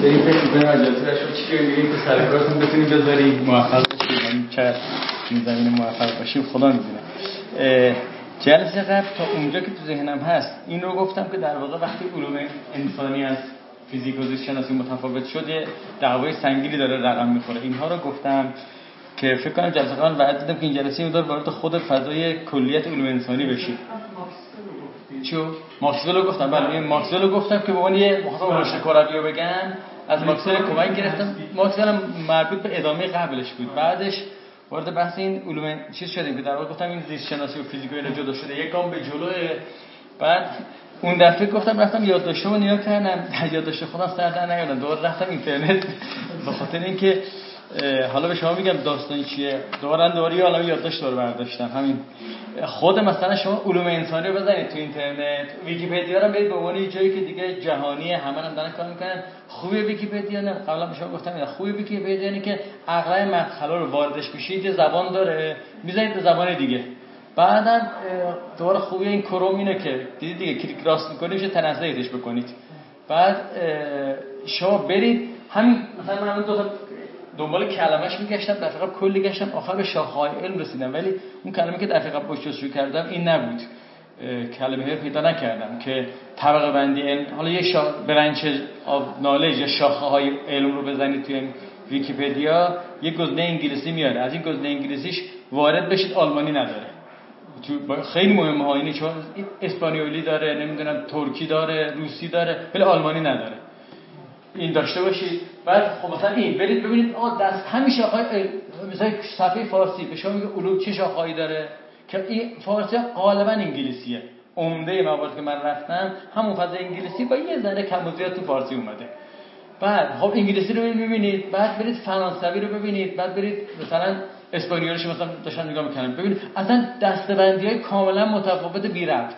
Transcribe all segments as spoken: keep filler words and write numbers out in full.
بریم فکر کنیم اجازه داشت چی که میگیم که سر کارتون بتونیم بذاریم موفق بشیم. یعنی چقدر این زمینه موفق باشیم خدا میدونه. جلسه قبل تا اونجا که تو ذهنم هست این رو گفتم که در واقع وقتی علوم انسانی از فیزیک و زیست شناسی متفاوت شده دعوای سنگینی داره رقم میخوره. اینها رو گفتم که فکر کنم جلسه قبل وعده دادم که این جلسه مدار وارد خود فضای کلیت علوم انسانی بشیم. چیو؟ ماکسول رو گفتم. بله این ماکسول رو گفتم که به عنوان یه مخاطب روشن کروی رو بگم از ماکسول کمک گرفتم. ماکسول هم مربوط به ادامه قبلش بود. بعدش وارد بحث این علوم چیز شدیم که در واقع گفتم این زیست شناسی و فیزیک و اینا جدا شده یک گام به جلوه. بعد اون دفعه گفتم رفتم یادداشت‌هامو نگاه کردم، یادداشت خودم سر در نیاوردم، دوباره رفتم اینترنت به خاطر اینکه حالا به شما میگم داستان چیه. دوباره دوباره یه عالمه یادداشت دور برداشتم. همین خود مثلا شما علوم انسانی رو بزنید تو اینترنت، ویکی‌پدیا رو برید به عنوان یه جایی که دیگه جهانی همه هم دارن کار میکنن. خوبی ویکی‌پدیا نه قبلا به شما گفتم اینا خوبی ویکی‌پدیا اینه که اغلب مدخلا رو واردش میشید یه زبان داره میذارید به زبان دیگه. بعدم دوباره خوبی این کروم اینه که دیدید دیگه کلیک راست میکنید میشه ترنسلیتش بکنید. بعد شما برید همین مثلا من دو تا دنبال کلمه‌اش میگشتم دفعه قبل کلی گشتم آخر به شاخه‌های علم رسیدم ولی اون کلمه که دفعه قبل پشت شروع کردم این نبود. کلمه رو پیدا نکردم که طبقه بندی علم. حالا یه شا... برانچ آف نالج یا شاخه‌های علم رو بزنید توی ویکی‌پدیا یه گزینه انگلیسی میاره. از این گزینه انگلیسیش وارد بشید آلمانی نداره. تو خیلی مهمه ها اینه چون اسپانیولی داره نمیدونم ترکی داره روسی داره ولی آلمانی نداره. این داشته باشید. بعد خب مثلا این برید ببینید آ دست همین شاخه‌های مثلا صفحه فارسی به شما میگه علوم چه شاخه‌ای داره که این فارسی غالبا انگلیسیه. عمده موارد که من رفتم همون فضای انگلیسی با یه ذره کم و زیاد تو فارسی اومده. بعد خب انگلیسی رو ببینید، بعد برید فرانسوی رو ببینید، بعد برید مثلا اسپانیولیش مثلا داشتم نگاه می‌کردم ببینید اصلا دسته‌بندی‌های کاملا متفاوت بی ربط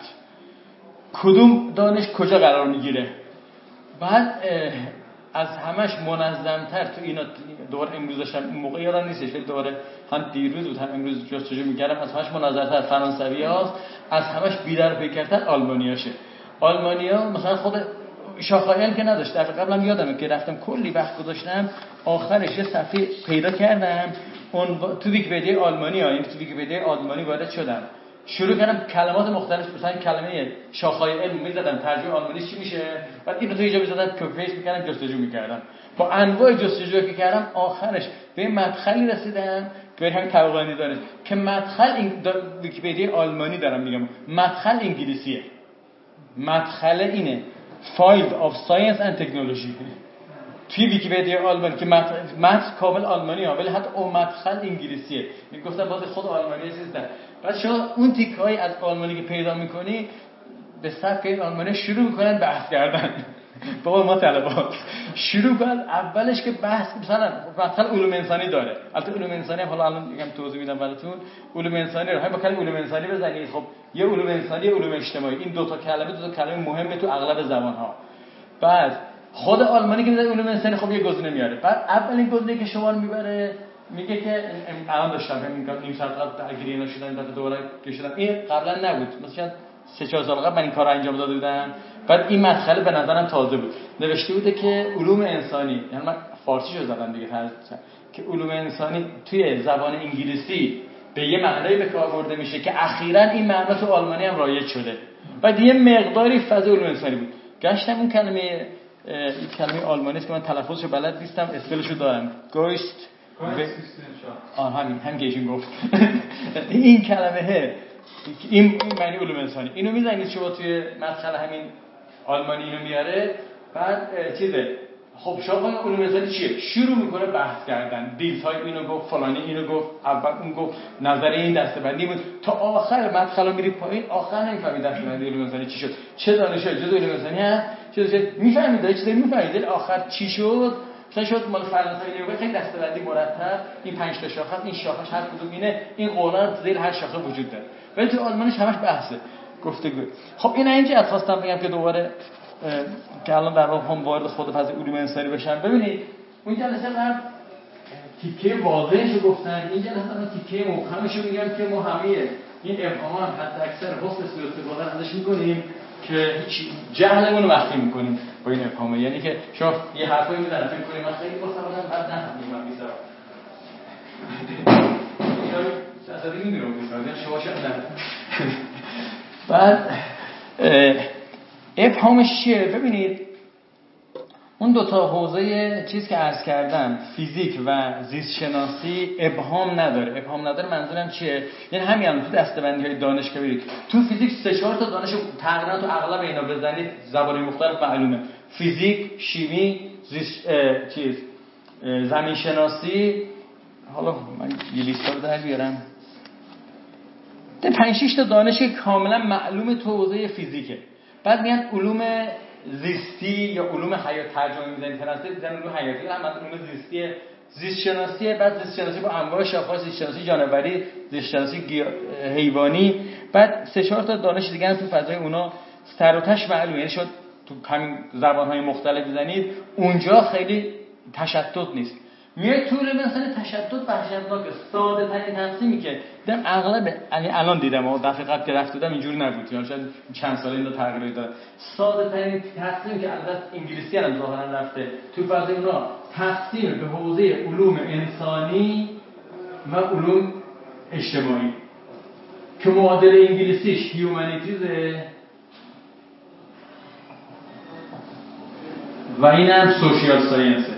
کدوم دانش کجا قرار میگیره. بعد از همش منظم‌تر تو اینا دوباره امروز داشتم اون موقع یادم نیستش ولی دوباره هم دیروز بود هم امروز جستجو می‌کردم از همش منظم‌تر فرانسوی هاست از همش بی‌در پیکرتر آلمانیاشه. آلمانیا مثلا خود شاخه‌ای که نداشت دفعه قبلم یادمه که رفتم کلی وقت گذاشتم آخرش یه صفحه پیدا کردم اون تو ویکی‌پدیا آلمانی ها این تو ویکی‌پدیا آلمانی وارد شدم شروع کردم کلمات مختلف مثلا کلمه شاخه‌های علم می‌زدم ترجمه آلمانیش چی میشه بعد اینو تو اینجا می‌زدم کپی پیست می‌کردم جستجو می‌کردم با انواع جستجویی که کردم آخرش به مدخلی رسیدم که همین طبقه‌بندی داره که مدخل این ویکی‌پدیا آلمانی دارم میگم مدخل انگلیسیه. مدخل اینه Field of Science and Technology توی ویکی‌پدیا آلمانی که متن کامل آلمانی ها ولی حتی اون مدخل انگلیسیه. میگفتم باز خود آلمانی هستن. بعد شما اون تیک‌های از آلمانی که پیدا می‌کنی به صفحه آلمانی شروع می‌کنن بحث کردن. بابا ما طلبات شروع کردن اولش که بحث مثلا مدخل علوم انسانی داره. البته علوم انسانی هم حالا الان میگم توضیح میدم براتون. علوم انسانی رو همین با کلمه علوم انسانی بزنید خب یه علوم انسانی یه علوم اجتماعی این دو تا کلمه دو تا کلمه مهمه تو اغلب زبان‌ها. بعد خود آلمانی که میذاره علوم انسانی خب یه گزینه میاره. بعد اولین گزینه که شما رو میبره میگه که الان داشتم همین نیم ساعت قبل درگیری اینا شدن بعد دوباره کشیدم این قبلا نبود مثلا سه چهار سال قبل من این کارو انجام داده بودم. بعد این مدخل به نظرم تازه بود نوشته بوده که علوم انسانی یعنی من فارسیشو زدم دیگه که علوم انسانی توی زبان انگلیسی به یه معنایی به کار برده میشه که اخیراً این معنا تو آلمانی هم رایج شده. بعد یه مقداری فضای علوم انسانی بود گشتم اون کلمه این کلمه آلمانی است که من تلفظشو بلد نیستم اسپلشو دارم گویست آن همین هم گیشین گفت این کلمه این معنی علوم انسانی اینو میزنید شما توی مدخل همین آلمانی اینو میاره بعد چیزه خب شما علوم انسانی چیه شروع میکنه بحث کردن دیتای اینو گفت فلانی اینو گفت اول اون گفت نظر این دسته‌بندی بود تا آخر مدخل میری پایین آخر نمیفهمید دسته‌بندی علوم انسانی چی شد چه دانشی جزء علوم انسانی هست چه میفهمید چیزی میفهمید آخر چی شد مثلا شد مال فرانسوی نگاه خیلی دسته‌بندی مرتب این پنج تا شاخه این شاخش هر کدوم اینه این قولان زیر هر شاخه وجود داره ولی تو آلمانیش همش بحثه گفتگو. خب این اینجا خواستم بگم که دوباره که الان در واقع هم وارد خود فضای علوم انسانی بشن. ببینید اون جلسه قبل تیکه واضحشو گفتن این جلسه الان تیکه مبهمشو میگم که ما همه این ابهام هم حد اکثر حسن سوء استفاده ازش میکنیم که هیچ جهلمون رو مخفی میکنیم با این ابهامه. یعنی که شما یه حرفایی میزنن فکر کنید من خیلی خوشم بعد نفهمید من میذارم اصلا نمیدونم میذارم شما شاید نه. بعد ابهامش چیه؟ ببینید اون دو تا حوزه چیز که عرض کردم فیزیک و زیست شناسی ابهام نداره. ابهام نداره منظورم چیه؟ یعنی همین الان تو دسته‌بندی‌های دانشگاه برید تو فیزیک سه چهار تا دانش تقریبا تو اغلب اینا بزنید زبان مختلف معلومه. فیزیک، شیمی، زیست چیز زمین شناسی. حالا من یه لیست رو در بیارم. ده پنج شش تا دانش کاملا معلومه تو حوزه فیزیکه. بعد میاد علوم زیستی یا علوم حیات ترجمه می‌زنید تناسب می‌زنید علوم حیاتی هم علوم زیستی زیست شناسی. بعد زیست شناسی با انواع شاخه‌ها زیست شناسی جانوری زیست شناسی حیوانی. بعد سه چهار تا دانش دیگه هم تو فضای اونا سر و تش معلومه. یعنی شما تو همین زبان‌های مختلف بزنید اونجا خیلی تشتت نیست. میاد تو علم مثلا تشدد وحشتناکه. ساده ترین تقسیمی که در اغلب یعنی الان دیدم و دفعه قبل که رفت بودم اینجوری نبود یا شاید چند سال اینو تغییر داد. ساده ترین تقسیمی که البته انگلیسی هم ظاهرا رفته تو فضای اونا تقسیم به حوزه علوم انسانی و علوم اجتماعی که معادل انگلیسیش هیومانیتیزه و اینم سوشیال ساینسه.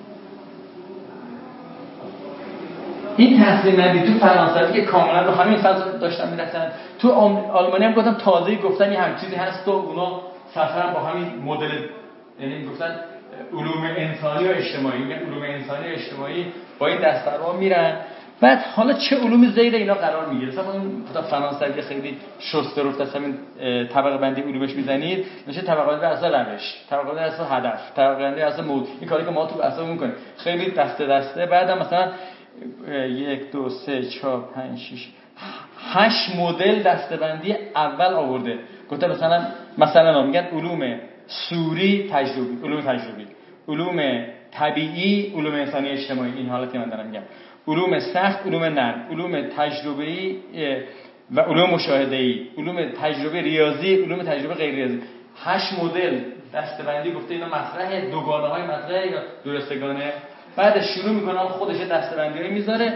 این تقسیم بندی تو فرانسوی که کاملا رو همین فضا داشتن می‌رفتن. تو آلمانی هم گفتم تازه گفتن یه هم چیزی هست و اونا سفرم با همین مدل یعنی گفتن علوم انسانی و اجتماعی. میگن علوم انسانی و اجتماعی با این دسته‌ها میرن. بعد حالا چه علومی زیر اینا قرار میگیره؟ مثلا اون فرانسوی خیلی شسته رفت از همین طبقه بندی علومش میزنید میشه طبقه بندی اصل روش، طبقه بندی اصل هدف، طبقه بندی اصل موضوع. این کاری که ما تو اصلا میکنیم خیلی دسته دسته. بعدم مثلا یک دو سه چهار پنج شش هشت مدل دسته‌بندی اول آورده. گفته مثلا مثلا میگن علوم سوری تجربی، علوم تجربی، علوم طبیعی، علوم انسانی اجتماعی. این حالت که من دارم میگم علوم سخت، علوم نرم، علوم تجربی و علوم مشاهده‌ای، علوم تجربه ریاضی، علوم تجربه غیر ریاضی. هشت مدل دسته‌بندی گفته اینا مطرح دوگانه‌های مطرح یا درستگانه. بعد شروع میکنه خودش دسته‌بندی‌هایی میذاره.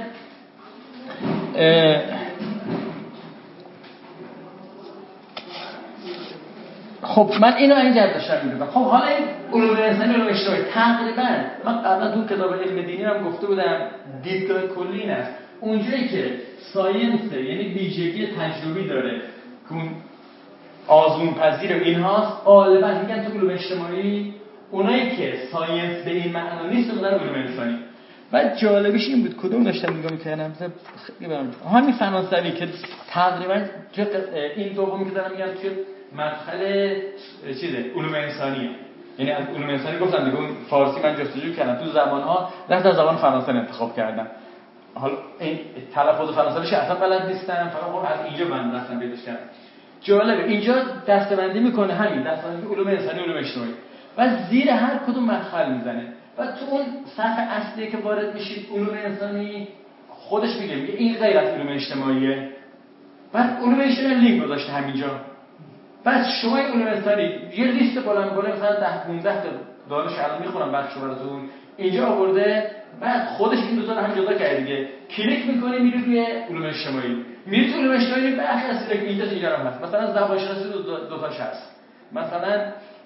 خب من اینو اینجا داشتم میگم. خب حالا این علوم انسانی علوم اجتماعی تقریبا من قبلا تو کتاب علم دینی هم گفته بودم دیدگاه کلی این است. اونجایی که ساینس یعنی ویژگی تجربی داره که اون آزمون پذیر و اینهاست غالبا میگن تو علوم اجتماعی. اونایی که ساینس به این معنا نیست اونها علوم انسانی. بعد جالبش این بود کدوم داشتم نگاه می‌کردم خیلی برام همین فرانسوی که تقریبا این دومی که دارم میگم توی مدخل چیزه علوم انسانیه. یعنی از علوم انسانی گفتم دیگه اون فارسی من جستجو کردم تو زبان‌ها رفت از زبان فرانسه انتخاب کردم. حالا این تلفظ فرانسویش اصلا بلد نیستم فقط خب از اینجا من رفتم پیداش کردم. جالبه اینجا دسته‌بندی میکنه همین دسته‌بندی علوم انسانی علوم اجتماعی و زیر هر کدوم مدخل میزنه. و تو اون صفحه اصلی که وارد میشید علوم انسانی خودش میگه میگه این غیر از علوم اجتماعیه. بعد علوم اجتماعی لینک گذاشته همینجا. بعد شما این علوم انسانی یه لیست بالا می‌کنه مثلا ده پانزده تا دانش الان میخونم بخشو براتون اینجا آورده. بعد خودش این دو تا رو هم جدا کرده دیگه. کلیک می‌کنی میری روی علوم اجتماعی. میری تو علوم اجتماعی بخش اصلی که اینجا اینجا هم هست. مثلا زبان شناسی دو, دو تاش هست. مثلا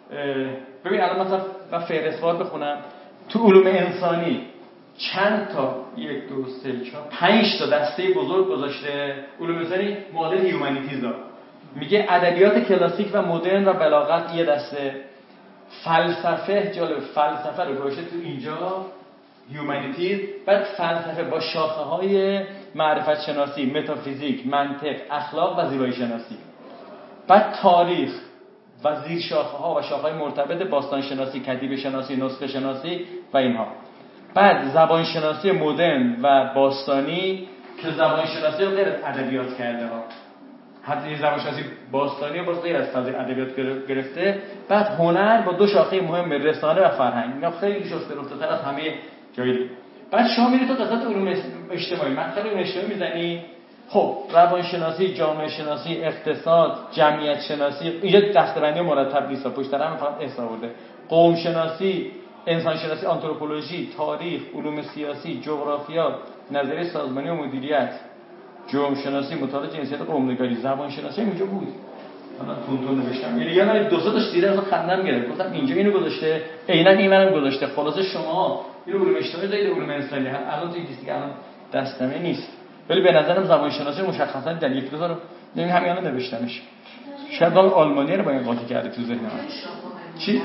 ببین الان مثلا من فهرست‌وار بخونم تو علوم انسانی چند تا یک دو سه چهار پنج تا دسته بزرگ گذاشته. علوم انسانی مدل هیومانیتیز میگه ادبیات کلاسیک و مدرن و بلاغت یه دسته. فلسفه جالب فلسفه رو گذاشته تو اینجا هیومانیتیز. بعد فلسفه با شاخه‌های معرفت شناسی، متافیزیک، منطق، اخلاق و زیبایی شناسی. بعد تاریخ و زیر شاخه‌ها و شاخه‌های مرتبط باستان شناسی، کتیبه شناسی، نسخه شناسی و اینها. بعد زبان شناسی مدرن و باستانی که زبان شناسی رو غیر از ادبیات کرده ها. حتی زبان شناسی باستانی رو غیر از فضای ادبیات گرفته. بعد هنر با دو شاخه مهم رسانه و فرهنگ. اینا خیلی شسته رفته‌تر از همه جای دیگه. بعد شما میری تو قسمت علوم اجتماعی، مطلب علوم اجتماعی میزنی خب روانشناسی، جامعه شناسی، اقتصاد، جمعیت شناسی، اینجا دسته‌بندی مرتب نیست، پشت سر هم فقط اسم آورده. قوم شناسی، انسان شناسی، آنتروپولوژی، تاریخ، علوم سیاسی، جغرافیا، نظریه سازمانی و مدیریت، جرم شناسی، مطالعه جنسیت و قوم‌نگاری، زبان شناسی اینجا بود. من تون تون نوشتم. یعنی یه دو سه تاش دیده اصلا خندم گرفت. گفتم اینجا اینو گذاشته، عیناً اینم گذاشته. خلاصه شما اینو علوم اجتماعی دارید، علوم انسانی هم الان تو این دیگه الان دستمه نیست. ولی به نظرم زبان شناسی مشخصا در یک دو تا رو ببین همین الان نوشتمش. شاید واقعا آلمانی رو با این قاطی کرده تو ذهنم. چی؟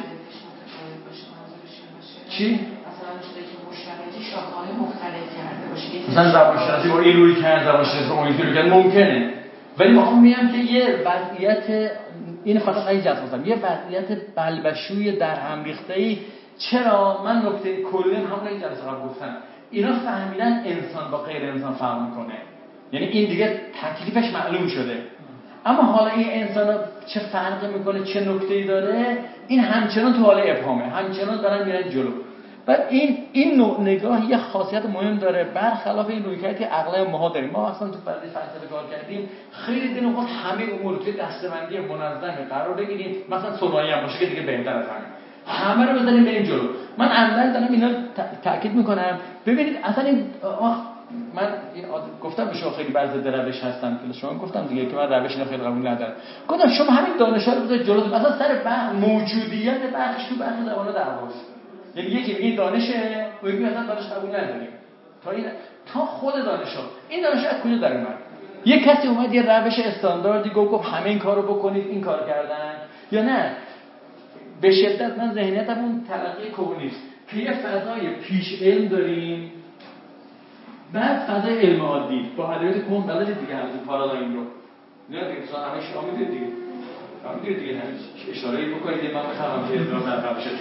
چی؟ مثلا چیزی که مشترکی شاخه‌های مختلف کرده باشه. مثلا زبان شناسی با این روی کرد، زبان شناسی با اون روی کرد ممکنه. ولی میخوام میگم که یه وضعیت این فقط خیلی جذاب هستم. یه وضعیت بلبشوی در هم ریخته‌ای. چرا من نکته کلی همون جلسه قبل گفتم. اینا فهمیدن انسان با غیر انسان فرق میکنه. یعنی این دیگه تکلیفش معلوم شده. اما حالا این انسان چه فرقی میکنه، چه نکته‌ای داره، این همچنان تو حال ابهامه، همچنان دارن میرن جلو. و این این نوع نگاه یه خاصیت مهم داره، برخلاف این رویکردی اغلب ماها داریم. ما اصلا تو فرضیه فلسفه کار کردیم، خیلی دین خود همه امور رو توی دسته‌بندی منظم قرار بگیریم، مثلا ثنایی هم باشه که دیگه بهتر از همه. همه رو بذاریم بریم جلو. من عملاً دارم اینا تاکید میکنم. ببینید اصلا این من گفتم به شما خیلی بعضی در روش هستم که شما گفتم دیگه که من روش اینا خیلی قبول ندارم. گفتم شما همین دانش‌ها رو بذارید جلو، مثلا سر بحث موجودیت بخش تو بحث زبان دعواست. یعنی یکی میگه دانشه، و یکی مثلا دانش قبول نداریم. تا این تا خود دانشا این دانش از کجا در اومد؟ یه کسی اومد یه روش استانداردی گفت همه این کارو بکنید، این کار کردن، یا نه به شدت من ذهنیتم اون تلقی کمونیست که یه فضای پیش علم داریم، بعد فضای علم عادی با ادبیات کم بلد دیگه همون پارادایم رو نه دیگه مثلا همه شما میدونید دیگه همین دیگه دیگه اشاره‌ای بکنید من بفهمم که ادعا برقرار شد.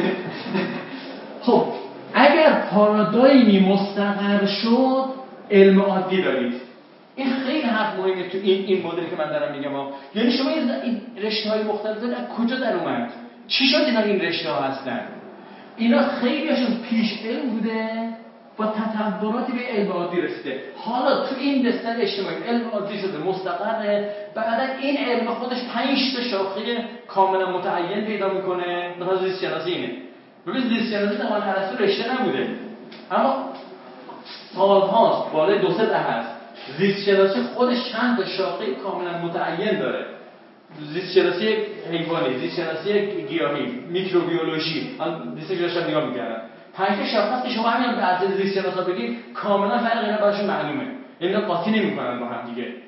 خب اگر پارادایمی مستقر شد علم عادی دارید. این خیلی حرف مهمه تو این این مدلی که من دارم میگم. یعنی شما این رشته‌های مختلف دارید، از کجا در اومد؟ چی شد اینا این رشته‌ها هستن؟ اینا خیلیشون پیش علم بوده، با تطوراتی به علم عادی رسیده. حالا تو این بستر اجتماعی علم عادی شده، مستقره، بعدا این علم خودش پنج تا شاخه کاملا متعین پیدا میکنه. مثلا زیست شناسی اینه. ببین زیست شناسی زمان ارسطو رشته نبوده، اما سالهاست، بالای دو سه دهه است. زیست شناسی خودش چند تا شاخه کاملا متعین داره. زیست شناسی حیوانی، زیست شناسی گیاهی، میکروبیولوژی. من دیگه داشتم نگاه می‌کردم. پنج تا شاخه که شما همین بعضی زیست شناسا بگید کاملا فرق اینا براشون معلومه. یعنی قاطی نمی‌کنن با هم دیگه.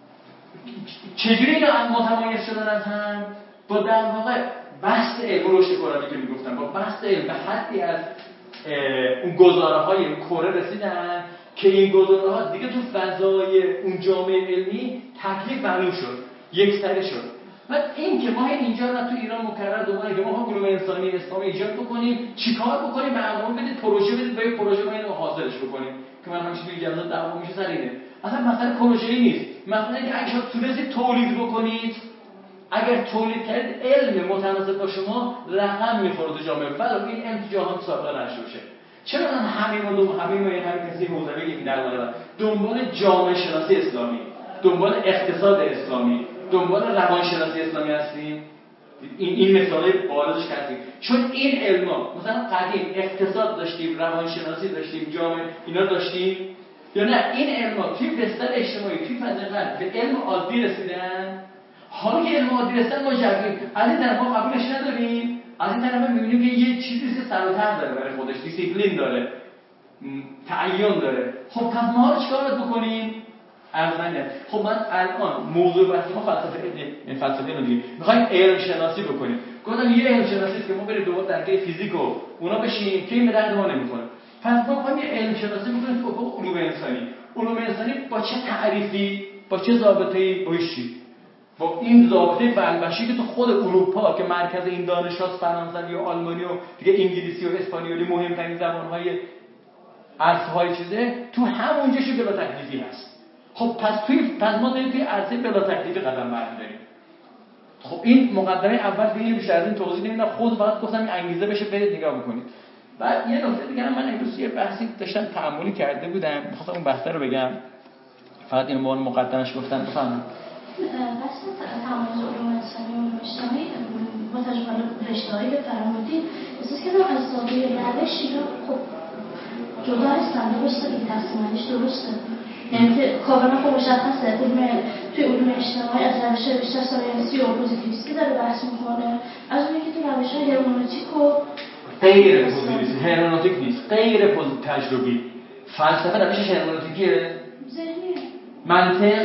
چجوری اینا متمایز شدن از هم؟ با در واقع بحث علم رشد کروی که میگفتن، با بحث علم به حدی از اون گزاره‌های اون کره رسیدن که این گزاره‌ها دیگه تو فضای اون جامعه علمی تکلیف معلوم شد، یک سره شد. بعد این که ما اینجا رو تو ایران مکرر دوباره که ما علوم انسانی اسلامی ایجاد بکنیم، چیکار بکنیم؟ برنامه بدید، پروژه بدید، با این پروژه ما اینو حاصلش بکنیم که من همیشه میگم جلسات دعوا میشه سر اینه. اصلا مسئله پروژه‌ای نیست. مثلا اینکه اگه شما تونستید تولید بکنید، اگر تولید کردید علم متناسب با شما رقم میخوره تو جامعه، ولی این علم تو جهان سابقه نشده باشه. چرا من همین رو همین رو همین کسی حوزه یک در مورد دنبال جامعه شناسی اسلامی، دنبال اقتصاد اسلامی، دنبال روانشناسی اسلامی هستیم؟ این این مثالای بارزش کردیم. چون این علما مثلا قدیم اقتصاد داشتیم، روانشناسی داشتیم، جامعه اینا داشتیم، یا نه این علما توی بستر اجتماعی توی فضای به علم عادی رسیدن. حالا که علم عادی رسیدن ما جویم از این طرف ما قبولش نداریم، از این طرف می‌بینیم که یه چیزی که سر و ته داره برای خودش، دیسیپلین داره، تعین داره. خب پس ما رو چیکار بکنیم؟ ارزنده. خب من الان موضوع بحث ما فلسفه این فلسفه رو دیگه می‌خوایم علم شناسی بکنیم. گفتم یه علم شناسی که ما بریم دوباره درگیر فیزیک و اونا بشیم که این به درد ما نمی‌خوره. پس ما می‌خوایم یه علم شناسی بکنیم تو افق علوم انسانی. علوم انسانی با چه تعریفی، با چه ضابطه‌ای، با چی؟ با این ضابطه بلبشی که تو خود اروپا که مرکز این دانش‌هاست، فرانسوی و آلمانی و دیگه انگلیسی و اسپانیولی مهم‌ترین زبان‌های عصرهای چیزه، تو همونجاش بلا تکلیفی هست. خب پس توی پس ما داریم توی عرصه بلا تکلیفی قدم برمی‌داریم. خب این مقدمه اول دیگه بیشتر از این توضیح نمیدم، خود فقط گفتم این انگیزه بشه برید نگاه بکنید. بعد یه نکته دیگه من امروز یه بحثی داشتم تأملی کرده بودم، می‌خواستم اون بحث رو بگم. فقط اینو به عنوان مقدمش گفتم. بفهمید بس تمایز علوم انسانی و علوم اجتماعی با تجربه رشته‌هایی که فرمودید احساس کردم از زاویه روش اینا خب جدا هستن، درسته این تقسیم بندیش درسته، یعنی که کاملا خب مشخصه علوم توی علوم اجتماعی از روش بیشتر ساینسی و پوزیتیویستی داره بحث میکنه، از اونی که تو روش‌های هرمنوتیک و غیر پوزیتیویستی، هرمنوتیک نیست، غیر پوزیتیو تجربی. فلسفه روشش هرمنوتیکیه، ذهنیه، منطق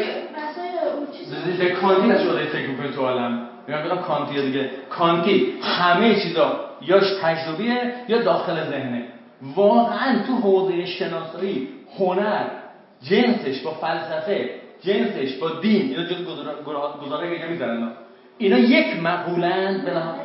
به کانتی نشده فکر میکنی تو عالم. میگم بگم کانتی دیگه، کانتی همه چیزا یا تجربیه یا داخل ذهنه. واقعا تو حوزه شناسایی هنر جنسش با فلسفه، جنسش با دین، اینا جز گزاره دیگه میذارن، اینا یک مقولند به نام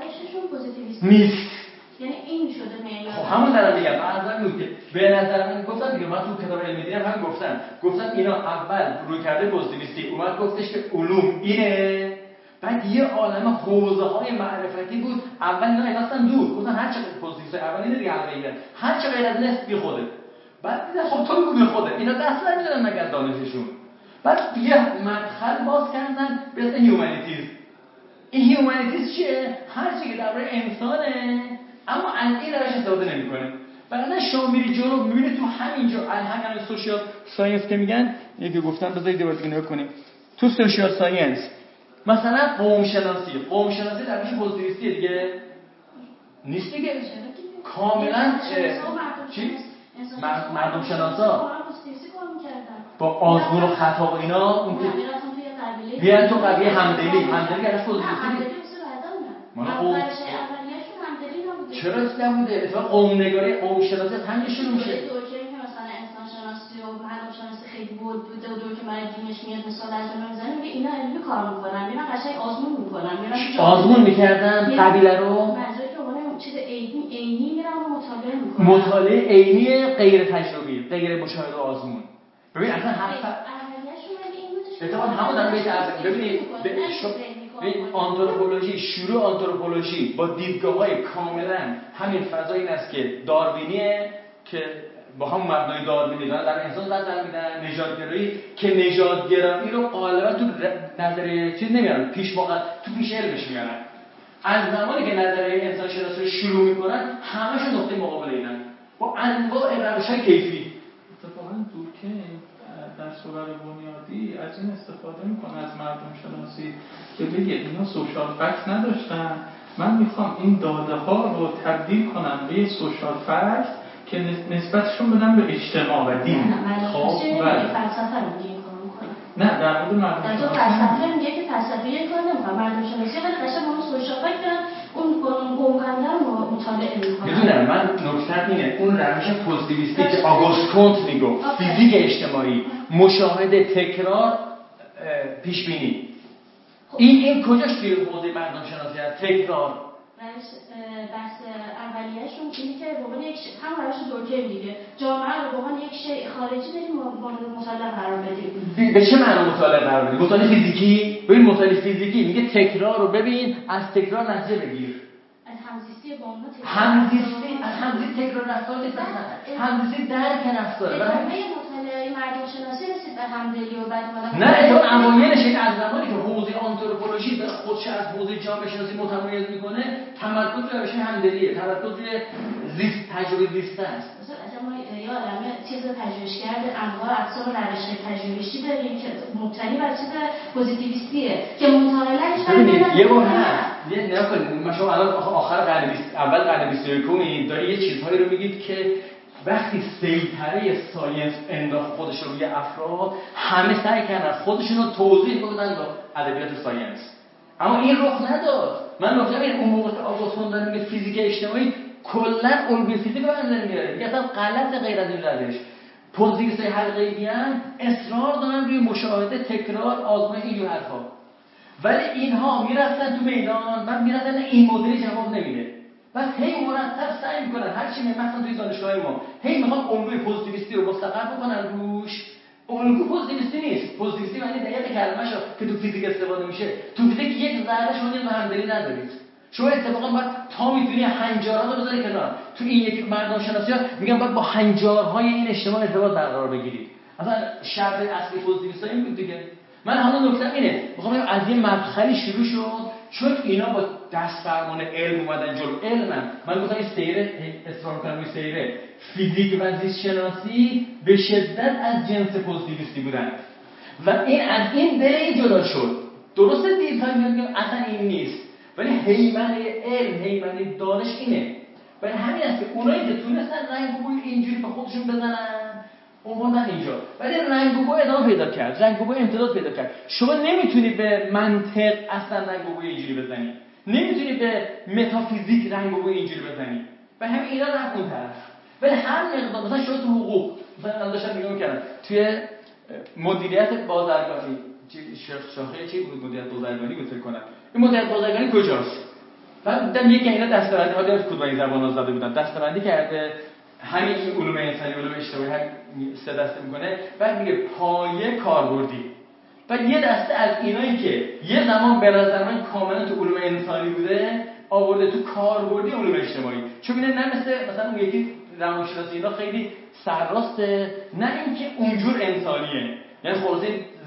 نیست. یعنی این شده معیار. خب همون دارم میگم، بعضا میگه به نظر من گفتم دیگه، من تو کتاب علمی دیدم هم گفتم گفتم اینا اول روی کرده پوزیتیویستی اومد گفتش که علوم اینه، بعد یه عالمه حوزه های معرفتی بود، اول اینا انداختن دور، گفتن هر چقدر پوزیتیویست اول اینو دیگه الان هر چقدر غیر از نصف بی خوده، بعد دیدن خب تو میگی بی خوده، اینا دست نمیدن مگر دانششون، بعد یه مدخل باز کردن به اسم هیومانیتیز. این هیومانیتیز چیه؟ هر چیزی که درباره انسانه اما از این روش استفاده نمی‌کنه. بعدن شما میری جلو می‌بینی تو همینجا همین سوشال ساینس که میگن، یکی گفتن بذارید یه بار دیگه نگاه کنیم. تو سوشال ساینس مثلا قوم شناسی، قوم شناسی در روش پوزیتیویستی دیگه نیست دیگه، کاملا چی؟ مردم شناسا با آزمون و خطا و اینا اون بیان تو قضیه همدلی، همدلی از پوزیتیویستی مال قوم چرا نبوده؟ اتفاق قوم نگاری، قوم شناسی همین شروع میشه. دکتری که مثلا انسان شناسی و مردم شناسی خیلی بود بوده و دور که برای دینش میاد مثال از اون میزنه میگه اینا علمی کار میکنن، اینا قشنگ آزمون میکنن، میرن آزمون میکردن قبیله رو، منظوری که اون چیز عینی عینی میرن و مطالعه میکنن، مطالعه عینی غیر تجربی، غیر مشاهده و آزمون. ببین اصلا هر اولیه‌شون ولی این بودش که اتفاقا همون در بیت از ببینید این آنتروپولوژی، شروع آنتروپولوژی با دیدگاه‌های کاملا همین فضا این است که داروینیه که با هم مبنای داروینی دارن در انسان نظر میدن، نژادگرایی که نژادگرایی رو غالبا تو نظریه چیز نمیارن، پیش موقع تو پیش علمش میارن. از زمانی که نظریه انسان شناسی شروع میکنن همه‌شون نقطه مقابل اینن با انواع روش‌های کیفی. اتفاقا دورکیم در صور بنیادی از این استفاده میکنه از مردم شناسی که بگه اینا سوشال فکت نداشتن، من میخوام این داده ها رو تبدیل کنم به یه سوشال فکت که نسبتشون بدم به اجتماع و دین. خب بله فلسفه رو میگه این کار میکنه. نه در مورد مردم شناسی در فلسفه میگه که فلسفه یک کار نمیکنه، مردم شناسی ولی قشنگ اون سوشال فکت اون قوم‌گنده رو مطالعه میکنه. میدونم من نکته اینه اون روش پوزیتیویستی که آگوست کونت میگفت فیزیک اجتماعی، مشاهده، تکرار، پیش بینی، این این کجاش توی حوزه مردم شناسی هست؟ تکرار بحث اولیه‌شون اینه که به عنوان یک هم روش دورکیم دیگه جامعه رو به عنوان یک شیء خارجی بریم مورد مطالعه قرار بدیم. به چه معنی مطالعه قرار بدیم؟ مطالعه فیزیکی؟ ببین مطالعه فیزیکی میگه تکرار رو ببین، از تکرار نتیجه بگیر. از همزیستی با اون تکرار همزیستی از همزیستی تکرار رفتار نیست، همزیستی درک رفتار. برای مطالعه مردم شناسی رسید به همدلی و بعد نه تو اوایلش از زمانی که حوزه آنتروپولوژی به خودش از حوزه جامعه شناسی متمایز میکنه، تمرکز روی روش همدلیه، تمرکز روی زیست، تجربه زیسته است. مثلا ما یه عالمه چیز پژوهشگرد انواع اقسام روش‌های پژوهشی داریم که مبتنی بر چیز پوزیتیویستیه که مطالعه‌اش ببینید یه بار هست یه نگاه کنید، ما شما الان آخر قرن بیست اول قرن بیست و یکم داری یه چیزهایی رو میگید که وقتی سیطره ساینس انداخت خودش رو روی افراد، همه سعی کردن خودشون رو توضیح بدن با ادبیات ساینس، اما این رخ نداد. من نکته این اون موقع آگوست کونت داره میگه فیزیک اجتماعی کلا الگوی فیزیک رو نمیذاره میاره، دیگه اصلا غلط غیر از این روش. پوزیتیویستای حلقه‌ای اصرار دارن روی مشاهده، تکرار، آزمایش اینجور حرفا، ولی اینها میرفتن تو میدان بعد میرفتن این مدلی جواب نمیده، بعد هی مرتب سعی میکنن هر چی مثلا توی دانشگاه ما هی میخوان الگوی پوزیتیویستی رو مستقر بکنن روش. الگو پوزیتیویستی نیست، پوزیتیویستی معنی دقیق کلمه‌شو که تو فیزیک استفاده میشه، تو فیزیک یک ذره شما به همدلی ندارید. شما اتفاقا باید تا میتونی هنجارها رو بذاری کنار. تو این یک مردم شناسی ها میگن باید با هنجارهای این اجتماع ارتباط برقرار بگیرید. اصلا شرط اصلی پوزیتیویست این بود دیگه. من حالا نکته اینه میخوام بگم از یه مدخلی شروع شد، چون اینا با دست فرمان علم اومدن جلو. علمم من گفتم این سیره اصرار کنم این سیره فیزیک و زیست شناسی به شدت از جنس پوزیتیویستی بودن و این از این دی جدا شد. درسته دیتا میگم اصلا این نیست، ولی هیمنه علم، هیمنه دانش اینه. ولی همین است که اونایی که تونستن رنگ و بوی اینجوری به خودشون بزنن اومدن اینجا، ولی رنگ و بوی ادامه پیدا کرد، رنگ و بوی امتداد پیدا کرد. شما نمیتونی به منطق اصلا رنگ و بوی اینجوری بزنی، نمیتونی به متافیزیک رنگ و بوی اینجوری بزنی و همین اینا رفت اون طرف. ولی هر مقدار مثلا شما تو حقوق مثلا داشتم نگاه می‌کردم توی مدیریت بازرگانی شاخه چی بود؟ مدیریت بازرگانی بود فکر کنم. این مدیریت بازرگانی کجاست؟ بعد دیدم یکی اینا دستبندی ها از کدوم زبانا زده بودن، دستبندی کرده همین علوم انسانی، علوم اجتماعی هم سه دسته میکنه. بعد میگه پایه کاربردی. بعد یه دسته از اینایی که یه زمان به نظر من کاملا تو علوم انسانی بوده آورده تو کاربردی علوم اجتماعی، چون اینه نه مثل مثلا اون یکی روانشناسی اینا خیلی سرراسته، نه اینکه اونجور انسانیه، یعنی خلاصه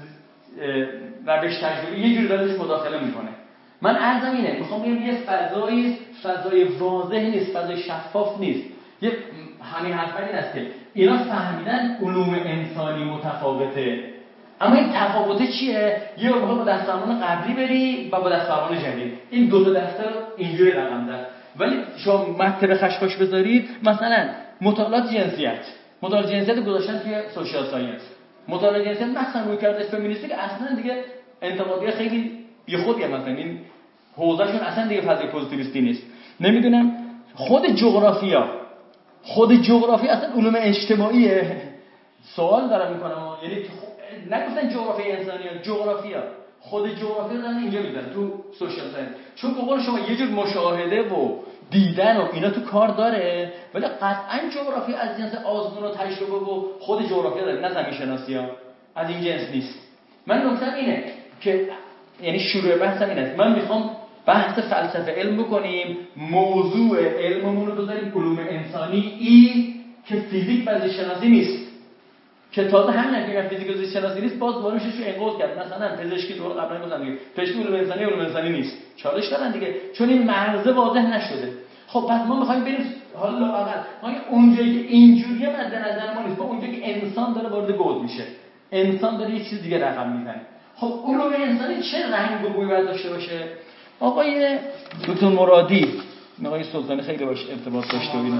روش تجربی یه جوری دارش مداخله میکنه. من عرضم اینه میخوام بگم یه فضایی فضای واضح نیست، فضای شفاف نیست. یه همین حرف این است که اینا فهمیدن علوم انسانی متفاوته، اما این تفاوته چیه؟ یه موقع با دستفرمان قبلی بری و با دستفرمان جدید، این دو تا دسته رو اینجوری رقم زد. ولی شما مکتب خشخاش بذارید مثلا مطالعات جنسیت، مطالعات جنسیت گذاشتن توی سوشال ساینس، مطالعات جنسیت مثلا روی کرده فمینیستی که اصلا دیگه انتقادی خیلی بیخودیه، مثلا این حوزهشون اصلا دیگه فضای پوزیتیویستی نیست. نمیدونم خود جغرافیا، خود جغرافیا اصلا علوم اجتماعیه. سوال دارم میکنم، یعنی نگفتن جغرافیا انسانیه، جغرافیا، خود جغرافیا دارن اینجا میذارن تو سوشال ساینس، چون به قول شما یه جور مشاهده و دیدن و اینا تو کار داره، ولی قطعا جغرافیا از جنس آزمون و تجربه و خود جغرافیا داره، نه زمین شناسی ها از این جنس نیست. من نکتم اینه که یعنی شروع بحثم این است، من میخوام بحث فلسفه علم بکنیم، موضوع علممون رو بذاریم علوم انسانی ای که فیزیک و زیست شناسی نیست، که تازه همین که فیزیک و زیست شناسی نیست باز دوباره میشه شو انقاض کرد. مثلا پزشکی دور قبلا گفتم دیگه پزشکی علوم انسانی علوم انسانی نیست، چالش دارن دیگه، چون این مرز واضح نشده. خب بعد ما میخوایم بریم حالا اول ما اونجایی که اینجوریه مد نظر ما نیست، با اونجایی که انسان داره وارد گود میشه، انسان داره یه چیز دیگه رقم میزنه. خب علوم انسانی چه رنگ و بویی باید داشته باشه؟ آقای دکتر مرادی، آقای سلطانی خیلی باش ارتباط داشته و اینا.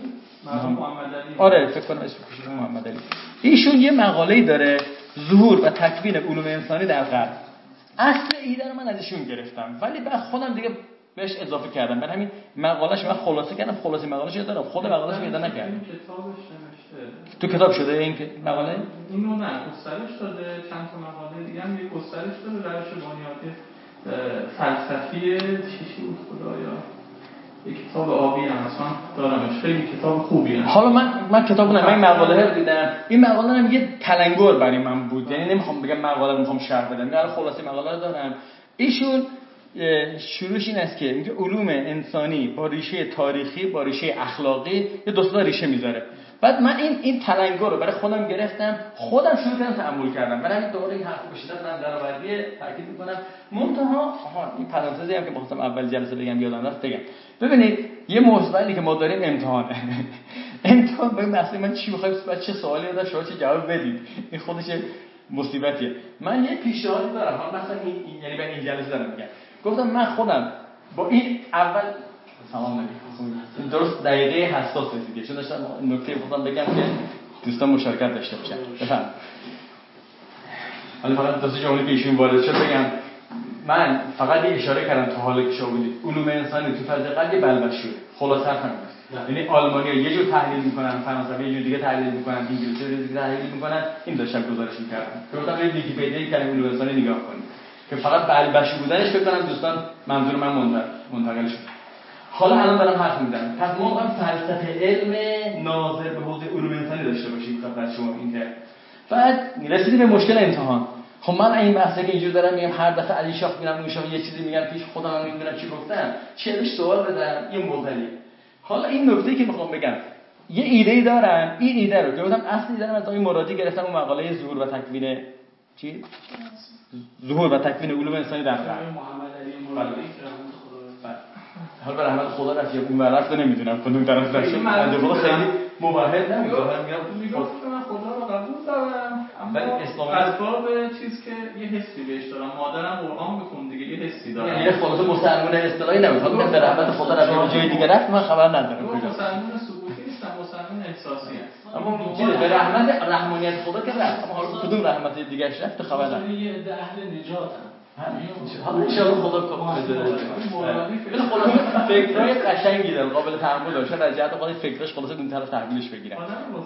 محمد علی. آره فکر کنم اسمش محمد علی. ایشون یه مقاله‌ای داره ظهور و تکوین علوم انسانی در غرب. اصل ایده رو من از ایشون گرفتم، ولی بعد خودم دیگه بهش اضافه کردم. من همین مقاله‌اش من خلاصه کردم، خلاصه مقاله‌اش یادم خود مقاله‌اش پیدا نکردم. کتابش نوشته. تو کتاب شده این مقاله؟ اینو نه، گسترش داده، چند تا مقاله دیگه هم یه گسترش داده، روش بنیادی فلسفی چیشی بود خدایا. یک کتاب آبی هم اصلا دارمش، خیلی کتاب خوبیه. حالا من من کتابو نه، من مقاله رو دیدم. این مقاله هم یه تلنگر برای من بود، یعنی نمیخوام بگم مقاله رو میخوام شرح بدم، نه خلاصه مقاله رو دارم. ایشون شروعش این است که میگه علوم انسانی با ریشه تاریخی با ریشه اخلاقی یه دو تا ریشه میذاره. بعد من این این تلنگر رو برای خودم گرفتم، خودم شروع کردم تأمل کردم. برای همین دوباره این حرفو به شدت من درآوردی تاکید میکنم. منتها آها این پرانتزی هم که می‌خواستم اول جلسه بگم یادم رفت بگم. ببینید یه موضوعی که ما داریم امتحانه. امتحان به مثلا من چی بخوایم بعد چه سوالی داشت شما چه جواب بدید. این خودش مصیبتیه. من یه پیشنهاد دارم، حالا مثلا این یعنی به این جلسه دارم میگم. گفتم من خودم با این اول سلام علیکم درست دقیقه حساس رسیدی، چون داشتم نکته خودم بگم که دوستان مشارکت داشته باشن. بفهم. حالا فقط دو سه جمله که ایشون وارد شد بگم. من فقط یه اشاره کردم تو حالی که شما بودید علوم انسانی تو فضای قدی بلبشوره. خلاصه حرفم یعنی آلمانی‌ها یه جور تحلیل میکنن، فرانسوی یه جور دیگه تحلیل میکنن، انگلیسی یه جور دیگه تحلیل میکنن. این داشتم گزارش میکردم. گفتم برید ویکی‌پدیا کلمه علوم انسانی نگاه کنید که فقط بلبشو بودنش فکر کنم دوستان منظور من منتقل شد. حالا الان دارم حرف میزنم. پس ما هم فلسفه علم ناظر به حوزه علوم انسانی داشته باشیم خدمت شما این که بعد رسیدیم به مشکل امتحان. خب من این بحثی که اینجور دارم میگم هر دفعه علی شاه میرم اون شاه یه چیزی میگم پیش خودم نمیدونم چی گفتم، چه ازش سوال بدم این موزلی. حالا این نکته که میخوام بگم یه ایده‌ای دارم، این ایده رو که گفتم اصل ایده رو از آقای مرادی گرفتم، اون مقاله ظهور و تکوین چی؟ ظهور و تکوین علوم انسانی در قرن محمد علی مرادی حالا به رحمت خدا رفت یا اون ورفت نمیدونم کدوم طرف رفت بنده خدا خیلی مباهد نمیگه میگم من خدا رو قبول دارم اما از باب چیز که یه حسی بهش دارم، مادرم قرآن بخون دیگه یه حسی دارم، یه خلاصه مسلمون اصطلاحی نمیگه حالا به رحمت خدا رفت یا جای دیگه رفت من خبر ندارم کجا مسلمون ثبوتی نیستم، مسلمون احساسی هست. اما چیزه به رحمت رحمانیت خدا که رفت، اما حالا کدوم رحمت دیگه اش رفت خبر ندارم. یه عده اهل نجاتن حالا ان شاء الله خدا کمک بده. خلاص فکرای قشنگی داره، قابل تحمل داره، از جهت خودی فکرش خلاصه اون طرف تحویلش بگیرن.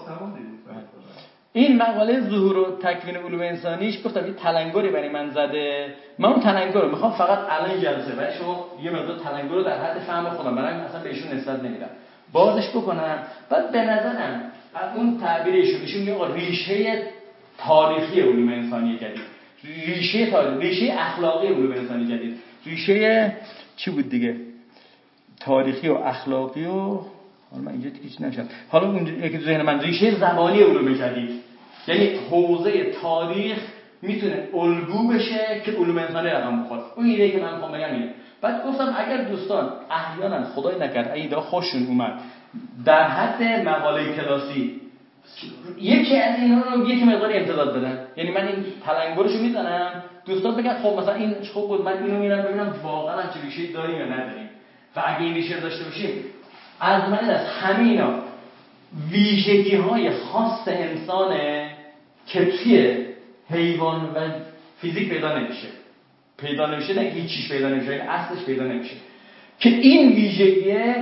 این مقاله ظهور و تکوین علوم انسانیش گفتم یه تلنگری برای من زده، من اون تلنگر رو میخوام فقط الان جلسه برای شما یه مقدار تلنگر رو در حد فهم خودم برای اصلا بهشون نسبت نمیدم بازش بکنم. بعد به نظرم اون تعبیر ایشون ایشون میگه آقا ریشه تاریخی علوم انسانی جدید، ریشه تاریخ، ریشه اخلاقی علوم انسانی جدید، ریشه چی بود دیگه؟ تاریخی و اخلاقی و حالا من اینجا دیگه چی نشد. حالا اون یکی تو ذهن من ریشه زبانی علوم جدید، یعنی حوزه تاریخ میتونه الگو بشه که علوم انسانی رقم بخوره. اون ایده که من میخوام بگم اینه. بعد گفتم اگر دوستان احیانا خدای نکرد ایده خوششون اومد در حد مقاله کلاسی یکی از اینا رو یک مقدار امتداد بدن، یعنی من این تلنگرشو میزنم دوستان بگن خب مثلا این خوب بود من اینو میرم ببینم واقعا چه ریشه‌ای داریم یا نداریم و اگه این ریشه داشته باشیم از من از همینا ویژگی‌های خاص انسانه که توی حیوان و فیزیک پیدا نمیشه پیدا نمیشه نه هیچ پیدا نمیشه، این اصلش پیدا نمیشه که این ویژگیه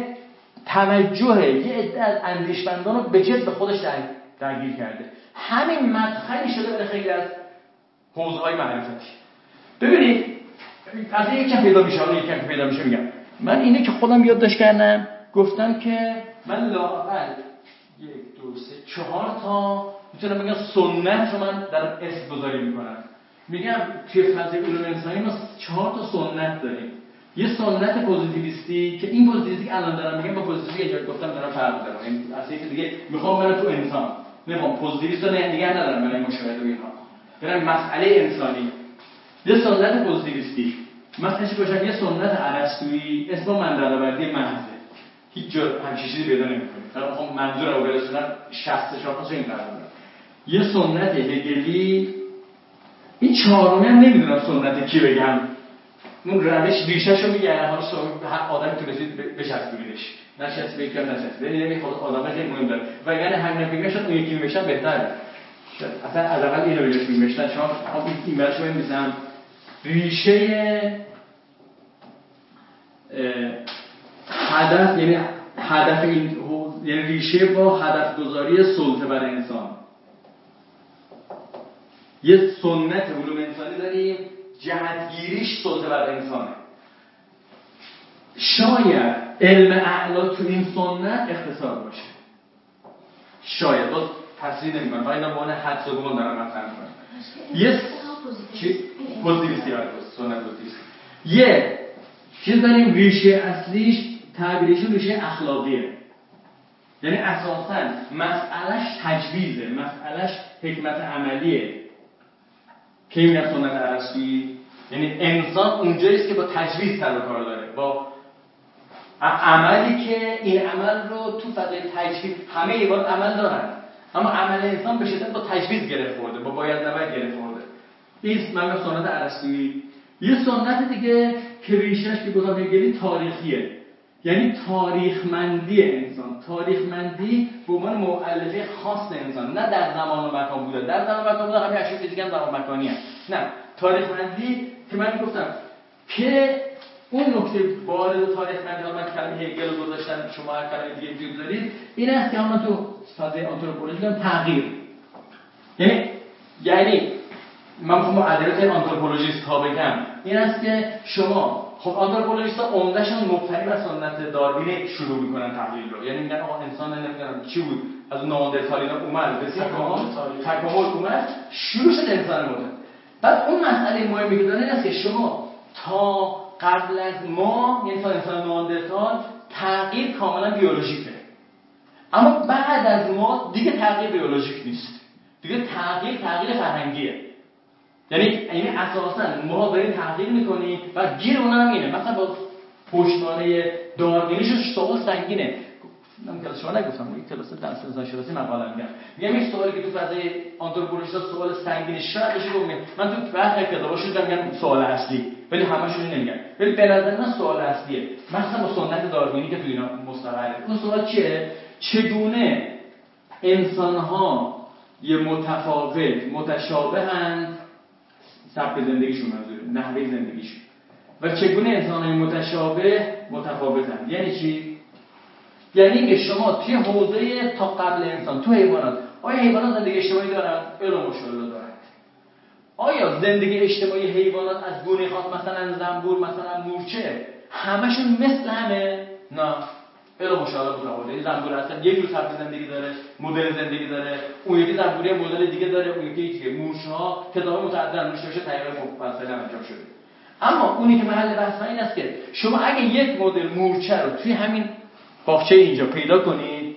توجه یه عده از اندیشمندان رو به جد به خودش درگیر کرده. همین مدخلی شده برای خیلی از حوزه‌های معرفتی. ببینید از این یکم پیدا میشه، حالا یکم پیدا میشه میگم من اینه که خودم یادداشت کردم، گفتم که من لااقل یک دو سه چهار تا میتونم بگم سنت رو من در اسم گذاری میکنم. میگم توی فضای علوم انسانی ما چهار تا سنت داریم. یه سنت پوزیتیویستی که این پوزیتیویستی که الان دارم میگم با پوزیتیویستی که گفتم دارم فرق دارم، یعنی اصلا که دیگه میخوام برم تو انسان، نمیخوام پوزیتیویست رو نگه ندارم برای مشاهده و اینها، برم مسئله انسانی. یه سنت پوزیتیویستی مثلا چی باشه؟ یه سنت ارسطویی اسم منطقه‌بندی محضه، هیچ جا همچین چیزی پیدا نمی‌کنید. فقط میخوام منظور رو برسونم شصت شاخص این قرار دارم. یه سنت هگلی، این چهارمی هم نمیدونم سنت کی بگم، اون روش ریشه‌شو میگه، حالا هر آدمی تونستید بچسبونیدش، نشست بگم نشست ببینید نمیخواد آدم‌ها خیلی مهم داره و یعنی همین فکر شد اون یکی میشن بهتره، اصلا از اول اینو بهش میگشتن شما این براشو می‌نویسم ریشه هدف، یعنی هدف این یعنی ریشه با هدف گذاری سلطه بر انسان. یه سنت علوم انسانی داریم جهتگیریش سلطه بر انسانه. شاید علم اعلا تو این سنت اختصار باشه، شاید باز تصریح نمی‌کنم فقط اینا بهونه حدس و گمان دارم مطرح می‌کنم. یه چی پوزیتیویستی هست سنت پوزیتیویستی. یه چیز داریم ریشه اصلیش تعبیرشون ریشه اخلاقیه، یعنی اساساً مسئلهش تجویزه، مسئلهش حکمت عملیه که این سنت ارسطویی، یعنی انسان اونجاییست که با تجویز سر و کار داره، با عملی که این عمل رو تو فضای تجویز همه ایوان عمل دارن اما عمل انسان به شدت با تجویز گرفت خورده، با باید نباید گرفت خورده. این من به سنت ارسطویی. یه سنت دیگه که ریشه‌اش که گفتم هگلی تاریخیه، یعنی تاریخمندی انسان، تاریخمندی به عنوان مؤلفه خاص انسان، نه در زمان و مکان بوده، در زمان و مکان بوده همین اشیاء فیزیک هم زمان مکانی هست، نه تاریخمندی که من گفتم که اون نکته وارد تاریخمندی ها، من کلمه هگل رو گذاشتم شما هر کلمه دیگه دیگه بذارید، این است که ما تو فضای آنتروپولوژی داریم تغییر، یعنی یعنی من میخوام ادبیات آنتروپولوژیست ها بگم این است که شما خب آنتروپولوژیست ها عمده‌شون مبتنی بر سنت داروین شروع میکنن تحلیل رو، یعنی میگن آقا انسان نمیدونم چی بود از اون ناندرتالینا اومد رسید تکامل اومد شروع شد انسان مدرن. بعد اون مسئله مهمی که داره این است که شما تا قبل از ما یعنی تا انسان ناندرتال تغییر کاملا بیولوژیکه، اما بعد از ما دیگه تغییر بیولوژیک نیست، دیگه تغییر تغییر فرهنگیه. یعنی این اساساً ما داریم تغییر میکنیم و گیر اونم هم اینه. مثلا با پشتوانه داروینیش سوال سنگینه. من کلاس شما نگفتم، این کلاس درس انسانشناسی مقاله میگم. میگم این سوالی که تو فضای آنتروپولوژی سوال سنگینه شاید بشه گفتم. من تو بحث کتابا شدم میگم سوال اصلی، ولی همشون نمیگن. ولی به نظر من سوال اصلیه. مثلا با سنت داروینی که تو اینا مستقره. اون سوال چیه؟ چگونه انسان‌ها یه متفاوت متشابهند، سبک زندگیشون منظوره، نحوه زندگیشون، و چگونه انسان‌های متشابه متفاوتند. یعنی چی؟ یعنی که شما توی حوزه تا قبل انسان تو حیوانات، آیا حیوانات زندگی اجتماعی دارن؟ الا ماشاءالله دارن. آیا زندگی اجتماعی حیوانات از گونه خاص مثلا زنبور مثلا مورچه همشون مثل همه؟ نه. الا ماشاءالله متفاوته. زنبور اصلا یک جور سبک زندگی داره، مدل زندگی داره، اون یکی زنبوری مدل دیگه داره، اون یکی که مورچه‌ها کتاب متعدد نوشته بشه تغییر مفصل انجام شده. اما اونی که محل بحث این است که شما اگه یک مدل مورچه رو توی همین باغچه اینجا پیدا کنید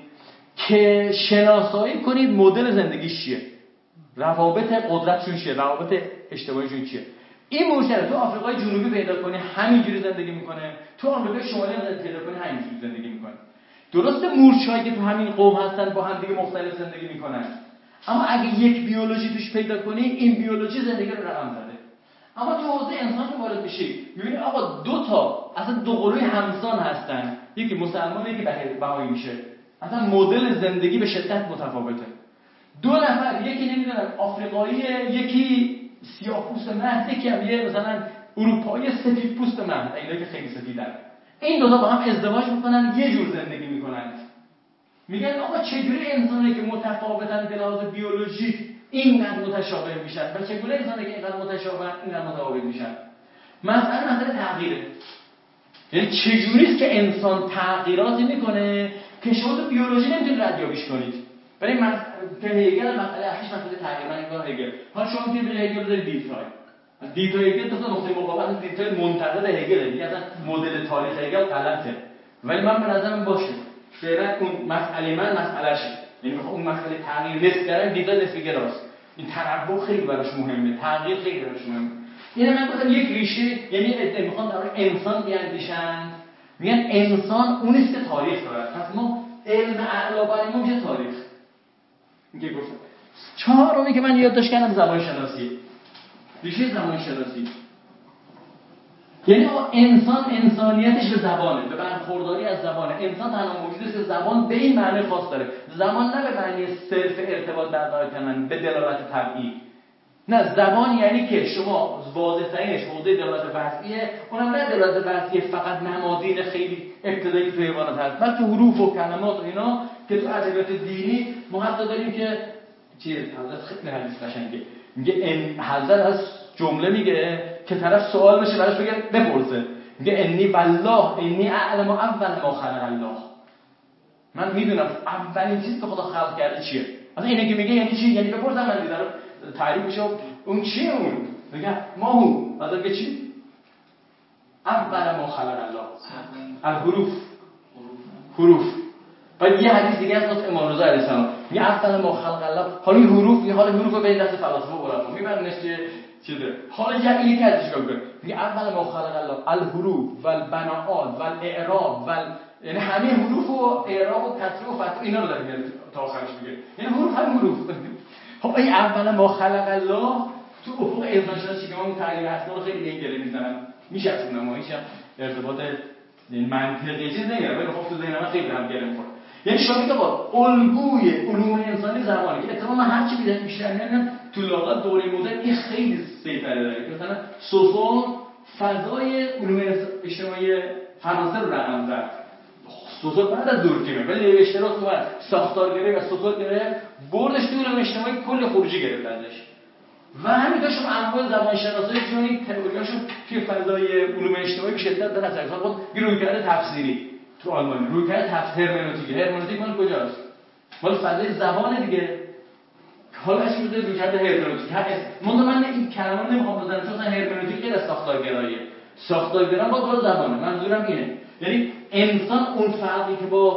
که شناسایی کنید مدل زندگیش چیه، روابط قدرتشون چیه، روابط اجتماعیشون چیه. این مورچه رو تو آفریقای جنوبی پیدا کنی همینجوری زندگی میکنه، تو آمریکای شمالی هم پیدا کنی همینجوری زندگی میکنه. درسته مورچه‌هایی که تو همین قوم هستن با هم دیگه مختلف زندگی میکنن، اما اگه یک بیولوژی توش پیدا کنی این بیولوژی زندگی رو رقم زده. اما تو حوزه انسان که وارد بشی می‌بینی آقا دو تا اصلا دو گروه همسان هستن، یکی مسلمان یکی بهایی میشه، اصلا مدل زندگی به شدت متفاوته. دو نفر، یکی نمیدونم آفریقاییه، یکی سیاه‌پوست محض، یکی هم یه مثلا اروپایی سفید پوست محض، اینا که خیلی سفیدن. این دو تا با هم ازدواج میکنن، یه جور زندگی میکنن. میگن آقا چجوری انسانی که متفاوتن به لحاظ بیولوژیک اینقدر متشابه میشن و چگونه انسانی که اینقدر متشابه اینقدر متفاوت میشن؟ مسئله مسئله تغییره. یعنی چجوری است که انسان تغییراتی میکنه که شما تو بیولوژی نمیتونید ردیابیش کنید. برای من که هگل مسئله اصلیش مسئله تغییر، من نگاه هگل. حالا شما میتونید به هگل بذارید دیتای. دیتای هگل تا نقطه مقابل دیتای منتقد هگل، دیگه اصلا مدل تاریخ هگل غلطه. ولی من به نظرم باشه. فعلا اون مسئله من مسئله‌شه. یعنی میخوام اون مسئله تغییر نسبی کردن دیتای نسبی گراست. این تنوع خیلی براش مهمه، تغییر خیلی براش مهمه. اینا من گفتم یک ریشه، یعنی ادعا میخوان در مورد انسان بیاندیشن، میگن انسان اونیست که تاریخ داره. پس ما علم اعلی برای ما میشه تاریخ. میگه گفتم چهارمی که من یادداشت کردم زبان شناسی. ریشه زبان شناسی. یعنی انسان انسانیتش به زبانه، به برخورداری از زبانه. انسان تنها موجودی است که زبان به این معنی خاص داره. زبان نه به معنی صرف ارتباط برقرار کردن به دلالت طبعی. نه، زبان یعنی که شما واضح ترینش حوزه دلالت وضعیه، اونم نه دلالت وضعیه فقط نمادین خیلی ابتدایی تو حیوانات هست، بلکه حروف و کلمات و اینا که تو ادبیات دینی ما حتی داریم که چیه حضرت خیلی حدیث قشنگه، میگه ان حضرت از جمله میگه که طرف سوال بشه براش بگه بپرسه، میگه انی والله انی اعلم اول ما خلق الله، من میدونم اولین چیزی که خدا خلق کرده چیه. اصلا اینه که میگه یعنی چی؟ یعنی بپرسم من دیدارم تعریف بشه اون چیه اون؟ میگه ما هو بعد میگه چی؟ اول ما خلق الله الحروف حروف. بعد یه حدیث دیگه از امام رضا علیه السلام میگه اول ما خلق الله. حالا این حروف یه حال حروف به دست فلاسفه برام میبرنش چه چیزه. حالا یه یکی ازش گفت میگه اول ما خلق الله الحروف والبناءات والاعراب وال یعنی همه حروف و اعراب و تصریف و فتح اینا رو داره میگه تا آخرش میگه. یعنی حروف هم حروف. خب این اول ما خلق الله تو افق انسان شناسی که ما اون تعریف اصلا رو خیلی دیگه گره میزنن میشه از اون نمایش ارتباط منطقی چیز نمیره، ولی خب تو ذهن من خیلی هم گره میخوره. یعنی شما میگه با الگوی علوم انسانی زبانی که اتفاقا هر چی بیشتر بیشتر میاد تو لغات دوره مدرن این خیلی سیطره داره که مثلا سوسول فضای علوم اجتماعی فرانسه رو رقم زد. سوسول بعد از دورکیمه ولی اشتراک اومد ساختارگرایی و سوسولگرایی بردش تو علوم اجتماعی کل خروجی گرفت ازش. و همینطور شما انواع زبان شناسایی چون این تئوریاشو توی فضای علوم اجتماعی به شدت داره اثر می‌کنه. خود رویکرد تفسیری تو آلمان، رویکرد تفسیر هرمنوتیک، هرمنوتیک مال کجاست؟ مال فضای زبان دیگه. حالا اصلا میگه رویکرد هرمنوتیک. من من این کلمه رو نمیخوام بزنم چون هرمنوتیک غیر از ساختارگراییه. ساختارگرا با کار زبانه. منظورم اینه. یعنی انسان اون فرقی که با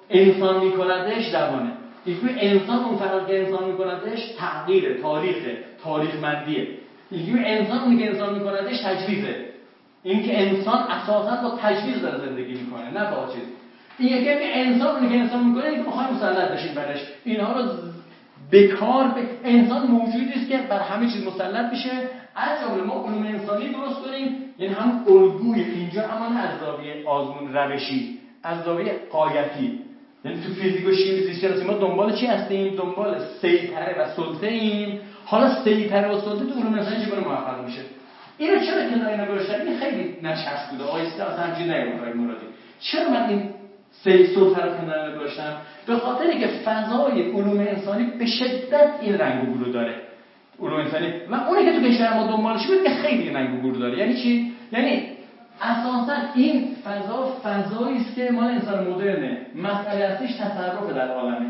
انسان میکندش زبانه. یکی انسان اون فرار که انسان میکندش تغییر تاریخه، تاریخمندیه. یکی انسان اون که انسان میکندش تجویزه. این که انسان اساساً با تجویز داره زندگی میکنه، نه با چیز. این یکی که انسان اون که انسان میکنه، این که میخوایم مسلط بشیم برش. اینها رو بکار به انسان موجودی است که بر همه چیز مسلط میشه. از جمله ما علوم انسانی درست کنیم، یعنی هم الگوی اینجا اما نه از زاویه آزمون روشی، از زاویه غایتی. یعنی تو فیزیک و شیمی زیست شناسی ما دنبال چی هستیم؟ دنبال سیطره و سلطه ایم. حالا سیطره و سلطه تو علوم انسانی چگونه محقق میشه؟ اینو چرا کنار اینا گذاشتم؟ این خیلی نشست بوده. آقای اسلام اصلا همچین نگفتن مرادی. چرا من این سه سلطه رو کنار گذاشتم؟ به خاطری که فضای علوم انسانی به شدت این رنگ و بو داره. علوم انسانی و اونی که تو کشور ما دنبالش بود که خیلی رنگ و بو داره. یعنی چی؟ یعنی اساساً این فضا فضایی است که مال انسان مدرنه. مسئله اصلیش تصرف در عالمه.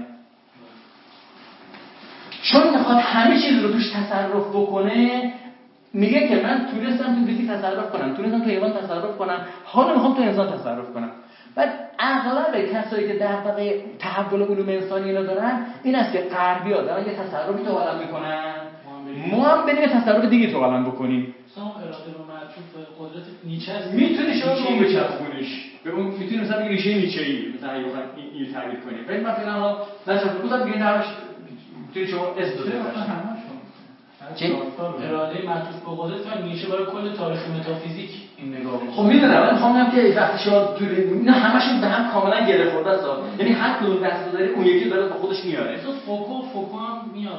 چون میخواد همه چیز رو توش تصرف بکنه، میگه که من تونستم تو فیزیک تصرف کنم، تونستم تو حیوان تصرف کنم، حالا میخوام تو انسان تصرف کنم. بعد اغلب کسایی که در واقع تحول علوم انسانی اینا دارن این است که غربی‌ها دارن یه تصرفی تو عالم میکنن، ما هم بریم تصرف دیگه تو عالم بکنیم. مثلا اراده رو معطوف به قدرت نیچه است. میتونی شما اون بچرخونیش. ببین میتونی مثلا بگی ریشه نیچه‌ای مثلا اگه بخوام این تعبیر کنی. ولی مثلا ها نشه بودم بگین نمیش میتونی شما اس داده باشی. چه اراده معطوف به قدرت و نیچه برای کل تاریخ متافیزیک این نگاه. خب میدونم من میخوام که وقتی شما تو اینا همشون به هم کاملا گره خورده است. یعنی هر کدوم دست داره اون یکی داره با خودش میاره. تو فوکو فوکو هم میاد.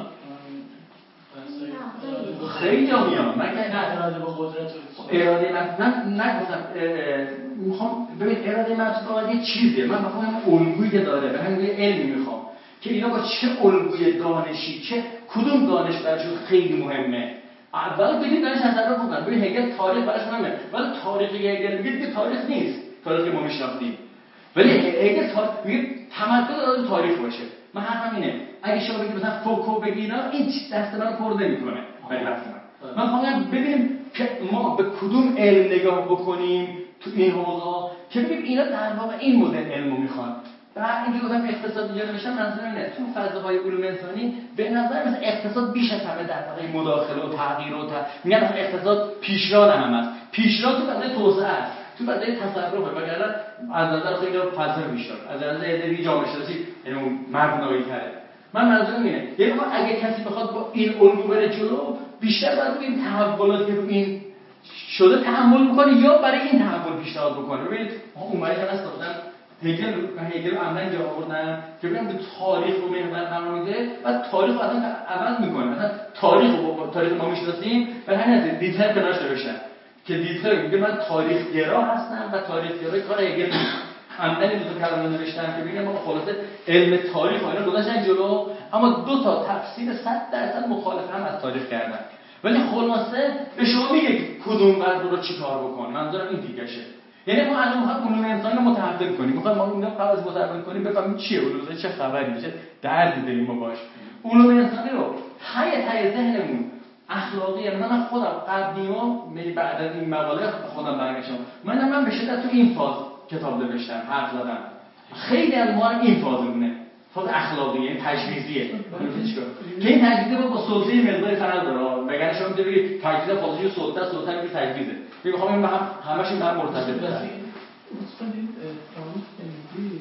خیلی میاد. من که نه اراده به قدرت اراده من نگفتم میخوام ببین اراده معطوف یه چیزیه. من میخوام الگویی که داره به همین علمی میخوام که اینا با چه الگوی دانشی چه کدوم دانش براشون خیلی مهمه. اول ببین دانش تصرف بکنن. ببین هگل تاریخ براش مهمه. ولی تاریخی هگل میگه که تاریخ نیست. تاریخی ما میشناختیم. ولی هگل میگه تمرکز داره تاریخ باشه. من حرفم اینه. اگه شما بگید مثلا فوکو بگی اینا این دست من پر نمیکنه. ولی مثلا من خواهم ببینیم که ما به کدوم علم نگاه بکنیم تو این حوزه که ببینیم اینا در واقع این مدل علمو میخوان. بعد اینکه گفتم اقتصاد اینجا نوشتم منظورم اینه تو فضاهای علوم انسانی به نظر مثلا اقتصاد بیش از همه در واقع مداخله و تغییر و تا میگن اقتصاد پیشرو هم است. پیشرو تو فضای توسعه است، تو فضای تصرفه. وگرنه از نظر خیلی فلسفه بیشتر از نظر ادبی جامعه شناسی یعنی مبنایی تره. من منظورم اینه یعنی اگه کسی بخواد با این الگو بره جلو بیشتر باید این تحولاتی که رو این شده تحمل بکنه یا برای این تحول پیشنهاد بکنه. ببینید ما اومدن هست گفتن هگل هگل عملاً جا آوردن که ببینم به تاریخ رو محور قرار میده و تاریخ رو اصلا عوض میکنه. مثلا تاریخ رو تاریخ ما میشناسیم و همین از دیتر کنارش نوشتن که دیتر میگه من تاریخ گرا هستم و تاریخ گرا کار هگل نیست. عملاً این دو تا کلمه نوشتن که ببینم ما خلاصه علم تاریخ و اینا گذاشتن جلو، اما دو تا تفسیر صد درصد مخالف هم از تاریخ کردن. ولی خلاصه به شما میگه کدوم بعد رو چیکار بکن. منظورم این دیگه‌شه. یعنی ما الان می‌خوایم علوم انسانی رو متحول کنیم. می‌خوایم ما اینا قبل از متحول کنیم بفهمیم چیه علوم انسانی، چه خبری میشه، درد داریم ما باش. علوم انسانی رو های های ذهنمون اخلاقی من من خودم قدیما می بعد از این مقاله خودم برگشتم. من من به شدت تو این فاز کتاب نوشتم، حرف زدم. خیلی از ما این فازمونه. فاز اخلاقی یعنی تجویزیه. که این تجویز با سلطه مقداری فرق داره. مگر شما بگید تجویز فازی سلطه سلطه میگه تجویزه. میگم این به هم همشون به هم مرتبط بشه. مثلا این تاریخ خیلی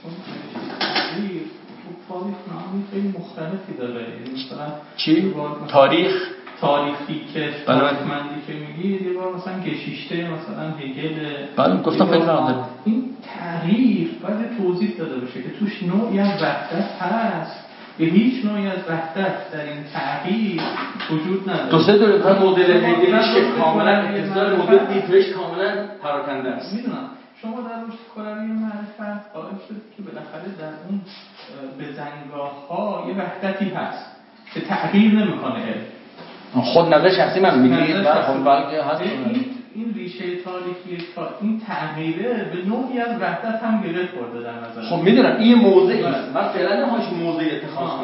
خیلی تاریخ نامی خیلی مختلفی داره. مثلا چی؟ تاریخ تاریخی که تاریخمندی که میگی یه بار مثلا گشیشته مثلا هگل. بله گفتم خیلی داره. این تغییر باید توضیح داده بشه که توش نوعی از وحدت هست. به هیچ نوعی از وحدت در این تغییر وجود نداره. دو سه تا مدل هگلیش که کاملا اتصال مدل دیترش کاملا پراکنده است. میدونم شما در رشد کروی معرفت قائل شد که بالاخره در اون بزنگاه‌ها یه وحدتی هست که تغییر نمی‌کنه. خود نظر شخصی من میگید برای خود بلکه هست این این ریشه تاریخی این تغییره به نوعی از وحدت هم گره خورده در نظر. خب میدونم این موضعی است. من فعلا نمیخوام موضعی اتخاذ کنم.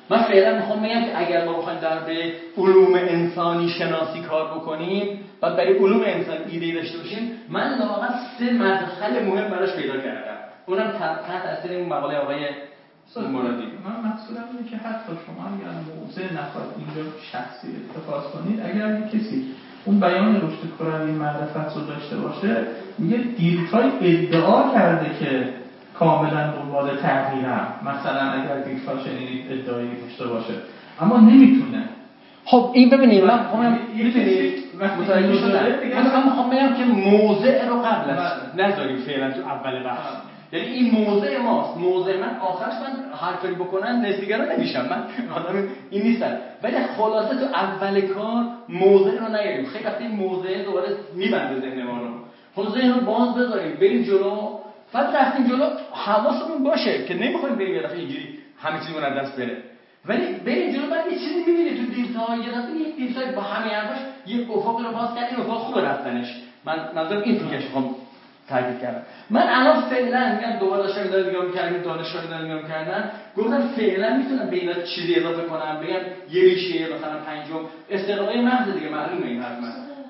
من فعلا میخوام بگم که اگر ما بخوایم در به علوم انسانی شناسی کار بکنیم و برای علوم انسان ایده داشته باشیم، من واقعا سه مدخل مهم براش پیدا کردم. اونم تحت تاثیر این مقاله آقای مرادی. من مقصودم اینه که حتی شما اگر موضع نخواهید اینجا شخصی اتخاذ کنید، اگر کسی اون بیان رشد کروی معرفت رو داشته باشه، میگه دیرتای ادعا کرده که کاملا دنبال تغییرم، مثلا اگر دیرتا شنیدید ادعایی داشته باشه، اما نمیتونه. خب این ببینید من میخوام میدونید متوجه شدم، من میخوام بگم که موضع رو قبل از نذاریم فعلا تو اول بحث. یعنی این موضع ماست، موضع من آخرش من هر کاری بکنن نسبیگرا نمیشم، من آدم این نیستم، ولی خلاصه تو اول کار موضع رو نگیریم. خیلی وقتی این موضع دوباره میبنده ذهن ما رو، خب ذهن رو باز بذاریم بریم جلو. بعد رفتیم جلو حواسمون باشه که نمیخوایم بریم یه دفعه اینجوری همه چیزمون از دست بره، ولی بریم جلو. بعد یه چیزی میبینی تو دیرتاهای یه دفعه یک دیرتای با همین حرفاش یه افق رو باز کردیم، افق خوب رفتنش. من منظورم این تیکش میخوام تاکید کردم. من الان فعلا میگم دوباره داشتم اینا نگاه می‌کردم، دانشگاه اینا نگاه می‌کردن، گفتم فعلا میتونم به اینا چیزی اضافه کنم، بگم یه ریشه مثلا پنجم استقرای محض دیگه معلومه این حرف من.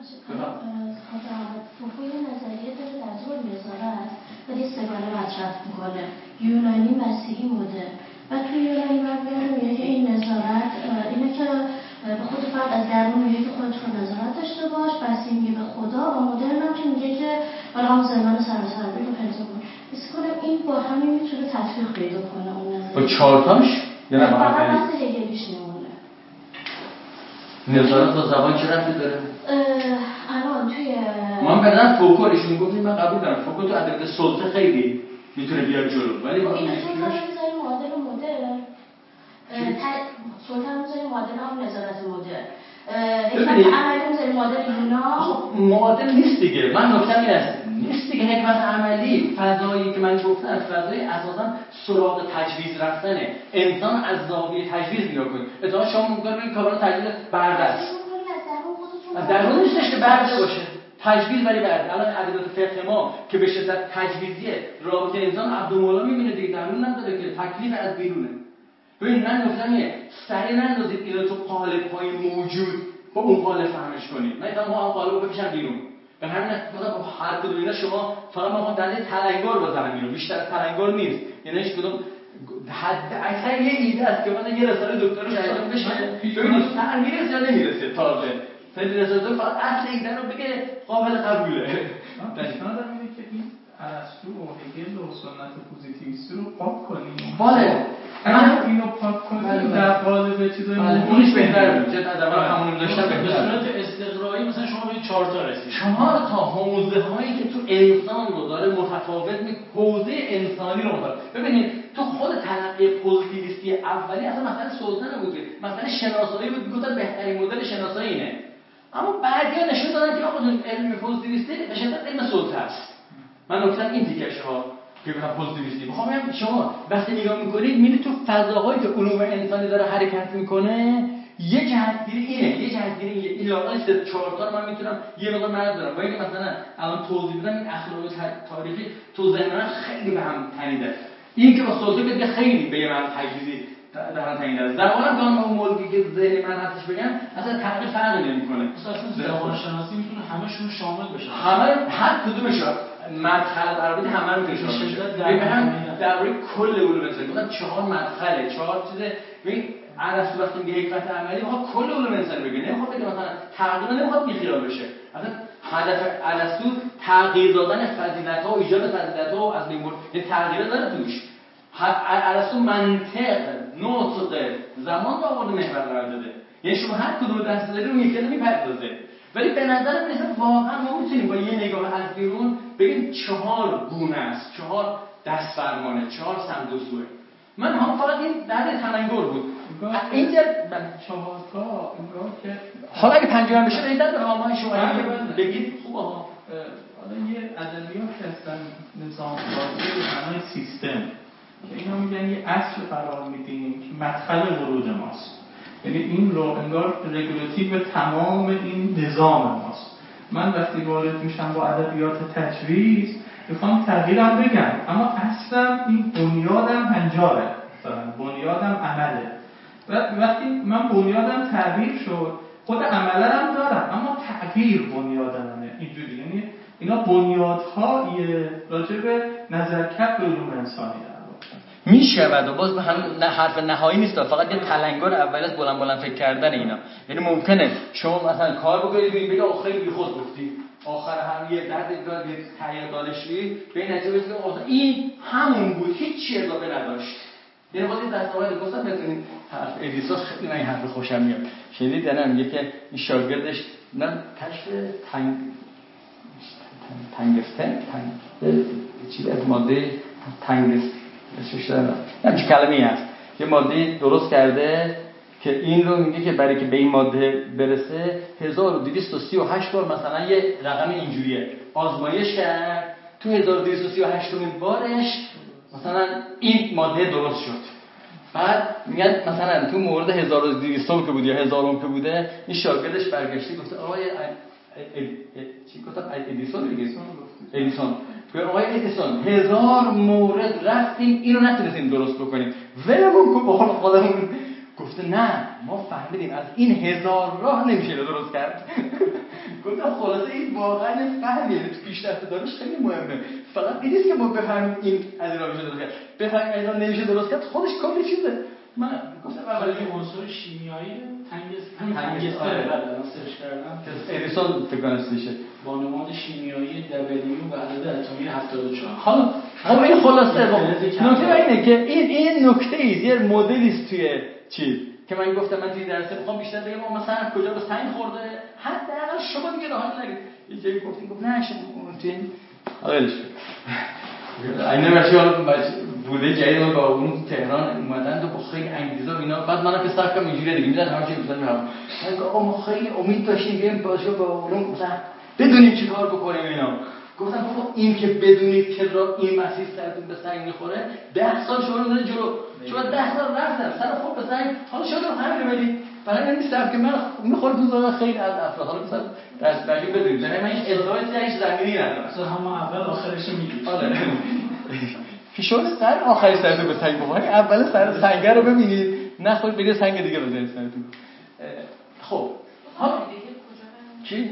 فوکوی نظریه داره در طور نظارت ولی سگانه مطرح میکنه یونانی مسیحی مدرن و توی یونانی مدرن میگه که این نظارت اینه که به خود فرد از درون میگه که خودت رو نظارت داشته باش، بسی میگه به خدا، و مدرن هم که میگه که حالا هم زمان سراسربی رو پنتاگون حس کنم این با همین میتونه تطبیق پیدا کنه اون نظریه با چهارتاش یا نه فقط بحث هگلیش نمونه. نظارت با زبان چه ربطی داره؟ الان توی من بدن فوکو ایشون گفتیم من قبول دارم فوکو تو ادبیات سلطه خیلی میتونه بیاد جلو، ولی با این سلطه رو میذاریم معادل و مدرن سلطه رو میذاریم معادل هم نظارت مدرن حکمت عملی میذاریم معادل یونا. معادل نیست دیگه، من نکتم این است نیست دیگه. حکمت عملی فضایی که من گفتم فضای اساسا سراغ تجویز رفتنه. انسان از زاویه تجویز نگاه کنه. اتفاقا شما ممکنه بگید کارون تجویز برده است، از درون نیستش که برده باشه، تجویز ولی برده. الان ادبیات فقه ما که به شدت تجویزیه، رابطه انسان عبدالمولا میبینه دیگه، درون نداره که تکلیف از بیرونه. ببین من گفتم یه سری نندازید اینا تو قالب‌های موجود با اون قالب فهمش کنید، نه تا ما اون قالب رو بکشن بیرون. به همین مثلا با هر کدوم اینا شما فقط ما در این تلنگر بزنم اینو، بیشتر از تلنگر نیست. یعنی هیچ کدوم حد اکثر یه ایده است که مثلا یه رساله دکتر رو انجام بشه ببینید سر میرسه یا نمیرسه. تازه فعلی رساله فقط اصل ایده رو بگه قابل قبوله. پیشنهادم اینه که این ارسطو و هگل و سنت پوزیتیویستی رو پاک کنیم. بله اگر اینو پاک کنیم در قالب چیزای اونش بهتره. چه تدبیر همون داشتم به صورت استقرایی مثلا شما به چهار تا رسید. چهار تا حوزه هایی که تو انسان رو داره متفاوت می حوزه انسانی رو متفاوت. ببینید تو خود تلقی پوزیتیویستی اولی اصلا مثلا سلطه نبود، مثلا شناسایی بود، میگفتن بهترین مدل شناسایی اینه. اما بعدیا نشون دادن که آقا علم پوزیتیویستی به شدت علم سلطه است. من نکتم این دیگه ها که بگم پوزیتیویستی میخوام بگم شما وقتی نگاه میکنید میبینید تو فضاهایی که علوم انسانی داره حرکت میکنه یه جهتگیری اینه، یه جهتگیری اینه. این لاغر سه چهار تا رو من میتونم یه مقدار مرد دارم با اینکه مثلا الان توضیح بدم این اخلاق تاریخی تو ذهن من خیلی به هم تنیده. این که با سلطه بده خیلی به من تجویزی در هم تنیده است. زبان گام اون موضوعی که ذهن من هستش بگم اصلا تغییر فرقی نمیکنه. مثلا زبان شناسی میتونه همشون شامل بشه. همه هر کدومش مدخل عربی همه رو میشه. ببین درباره کل علوم انسانی گفتم چهار مدخله، چهار چیزه. ببین ارسطو وقتی میگه حکمت عملی میخواد کل علوم انسانی بگه، نمیخواد بگه مثلا تغییر نمیخواد بیخیال بشه. اصلا هدف ارسطو تغییر دادن فضیلت‌ها و ایجاد فضیلت‌ها از بین برد. یه تغییر داره توش. ارسطو منطق، نطق، زمان رو آورده محور قرار داده. یعنی شما هر کدوم دست داری اون یکی رو میپردازه. ولی به نظر میرسه واقعا ما میتونیم با یه نگاه از بیرون بگیم چهار گونه است، چهار دست فرمانه، چهار سمت و سوه. من هم فقط این در تلنگر بود. اینجا چهار تا انگار که حالا اگه پنجم بشه بهتر به آمای شما بگید خوبه ها. حالا یه ادبیات هستن نظام سازی به معنای سیستم که اینا میگن یه اصل قرار میدیم که مدخل ورود ماست. یعنی این رو انگار رگولاتیو تمام این نظام ماست. من وقتی وارد میشم با ادبیات تجویز میخوام تغییرم بگم، اما اصلا این بنیادم هنجاره، مثلا بنیادم عمله. وقتی من بنیادم تغییر شد، خود عمله هم دارم اما تغییر بنیادمه اینجوری، یعنی اینا بنیادهای راجع به نظرکرد به علوم انسانی میشود و باز به هم حرف نهایی نیست، فقط یه تلنگر اول از بلند بلند فکر کردن اینا. یعنی ممکنه شما مثلا کار بکنید ببینید بگید آخه خیلی بیخود گفتی، آخر هم یه درد ایجاد یه تغییر دانشی به این نتیجه برسید این همون بود، هیچ چیز اضافه نداشت. یعنی وقتی دستاورد گفتم ببینید حرف ادیسون خیلی من این حرف خوشم میاد. شنیدید نه میگه که این شاگردش نه کشف تنگ تنگستن تنگ چیز از ماده تنگستن نه چه کلمه‌ای هست، یه ماده درست کرده که این رو میگه که برای که به این ماده برسه هزار و دویست و سی و هشت بار مثلا یه رقم اینجوریه آزمایش کرد، تو هزار و دویست و سی و هشتمین بارش مثلا این ماده درست شد. بعد میاد مثلا تو مورد هزار و دویست که بود یا هزارم که بوده این شاگردش برگشته گفته آقای چی گفتم ادیسون دیگه ادیسون به آقای ادیسون هزار مورد رفتیم اینو نتونستیم درست بکنیم ولمون کو بخور خودمون. گفته نه ما فهمیدیم از این هزار راه نمیشه درست کرد. گفتم خلاصه این واقعا فهمیه تو پیشرفت دانش خیلی مهمه، فقط این نیست که ما بفهمیم این از این راه میشه درست کرد، بفهمیم از این نمیشه درست کرد خودش کلی چیزه. من گفتم اول یه عنصر شیمیایی تنگستان تنگستان بعد سرچ کردم که ادیسون فکر کنم چیشه با نماد شیمیایی دبلیو و عدد اتمی هفتاد و چهار. حالا خب این خلاصه نکته اینه که این این نکته ای یه مدلی است توی چی که من گفتم من توی درس میخوام بیشتر بگم ما مثلا کجا به سنگ خورده حداقل شما دیگه راحت نگید یه جایی گفتین گفت نه شما توی حالش اینه بچه‌ها بوده جایی ما با اون تهران اومدن و با خیلی انگیزه و اینا، بعد منم که سرکم اینجوری دیگه میذارم همه چی میذارم میام میگم آقا ما خیلی امید داشتیم که این باشو با اون مثلا بدونیم چیکار بکنیم اینا. گفتم خب این که بدونید که را این مسیر سرتون به سنگ میخوره ده سال شما رو داره جلو، شما ده سال رفتن سر خود به سنگ، حالا شما رو همین رو بدید برای این نیستم که من میخوره تو زمان خیلی از افراد حالا مثلا دست برشون بدونید زنه من هیچ ادعایی هیچ زمینی ندارم مثلا هم اول آخرش میگید آره که شما سر آخری سرتون به سنگ بخورید اول سر سنگ رو ببینید نخورید بگید سنگ دیگه بزنید سرتون. خب حالا چی؟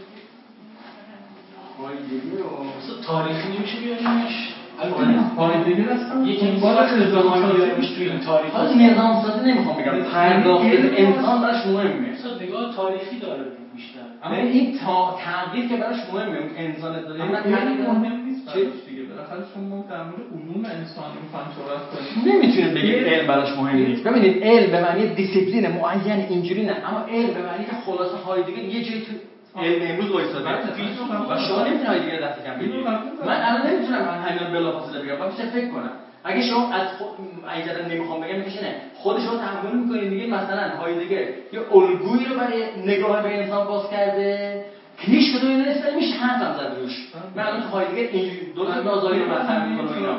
تاریخی نمیشه بیاریمش پایدگی هستم یکی این بار زمانی بیاریمش توی این تاریخ حالا نظام سازی نمیخوام بگم پرداخت انسان براش مهمه، اصلا نگاه تاریخی داره بیشتر، اما این تا تغییر که براش مهمه اون انسان داره من تغییر مهم نیست براش دیگه. بالاخره شما در مورد علوم انسانی میخوایم صحبت کنیم نمیتونید بگید علم براش مهم نیست. ببینید علم به معنی دیسیپلین معین اینجوری نه، اما علم به معنی که خلاصه های دیگه یه جایی تو علم امروز وایساده و شما نمیتونید های دیگه دست کم بگیرید. من الان نمیتونم من همین بلافاصله بگم، باید فکر کنم. اگه شما از ایجادا نمیخوام بگم میشه نه خود شما تحمل میکنید دیگه مثلا های دیگه یه الگویی رو برای نگاه به انسان باز کرده که هیچ کدوم اینا نیست میشه حرفم زد روش. من الان تو های دیگه اینجوری درست نازاری رو مطرح میکنم اینا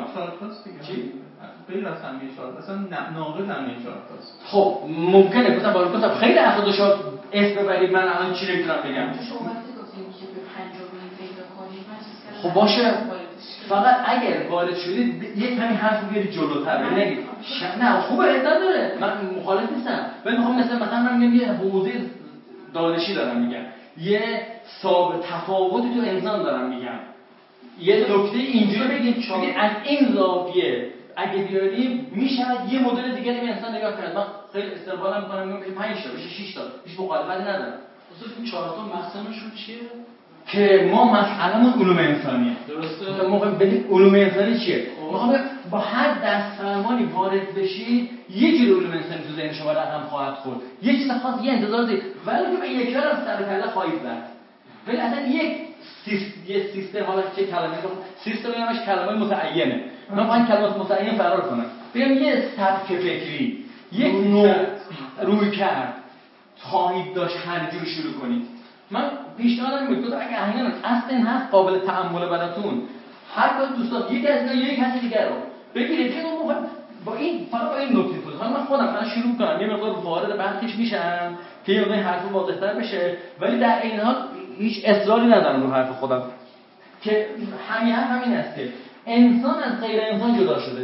چی غیر از همین شارت اصلا ناقض همین شارت است. خب ممکنه گفتم باید گفتم خیلی افراد شما اسم ببرید من الان چی نمیتونم بگم. شما وقتی گفتیم که به پنجمین پیدا کنید من خب باشه فقط اگر وارد شدید یک همین حرف بیارید جلوتر بگید نه خوبه ادعا داره من مخالف نیستم ولی میخوام مثلا مثلا من میگم یه حوزه دانشی دارم میگم یه ثابت تفاوتی تو انسان دارم میگم یه نکته اینجوری بگید بگید از این زاویه اگه بیاریم میشود یه مدل دیگه به انسان نگاه کرد. من خیلی استقبال میکنم میگم که پنج تا بشه شش تا هیچ مخالفتی ندارم. اصلا این چهار تا مقصدشون چیه؟ که ما مسئله‌مون علوم انسانیه. درسته. ما می‌خوایم ببینیم علوم انسانی چیه. می‌خوام با هر دست‌فرمانی وارد بشید یه جور علوم انسانی تو ذهن شما رقم خواهد خورد. یه چیز خاص یه انتظار دارید ولی که یک بار از سر کله خواهید زد. ولی اصلا یک یه سیستم حالا چه کلمه سیستم همش کلمات متعینه. من با این کلمات متعین فرار کنم. بگم یه سبک فکری، یک نوع روی کرد خواهید داشت هر جور شروع کنید. من پیشنهادم میگم که اگه احیانا اصلا این هست قابل تأمل براتون هر کدوم دوستان یک از اینا یک کسی دیگر رو بگیرید که ما با این فقط با این نکته بود. حالا من خودم من شروع کنم یه مقدار وارد بحثش میشم که یه مقدار حرف واضح‌تر بشه ولی در این حال هیچ اصراری ندارم رو حرف خودم که همین همین است که انسان از غیر انسان جدا شده.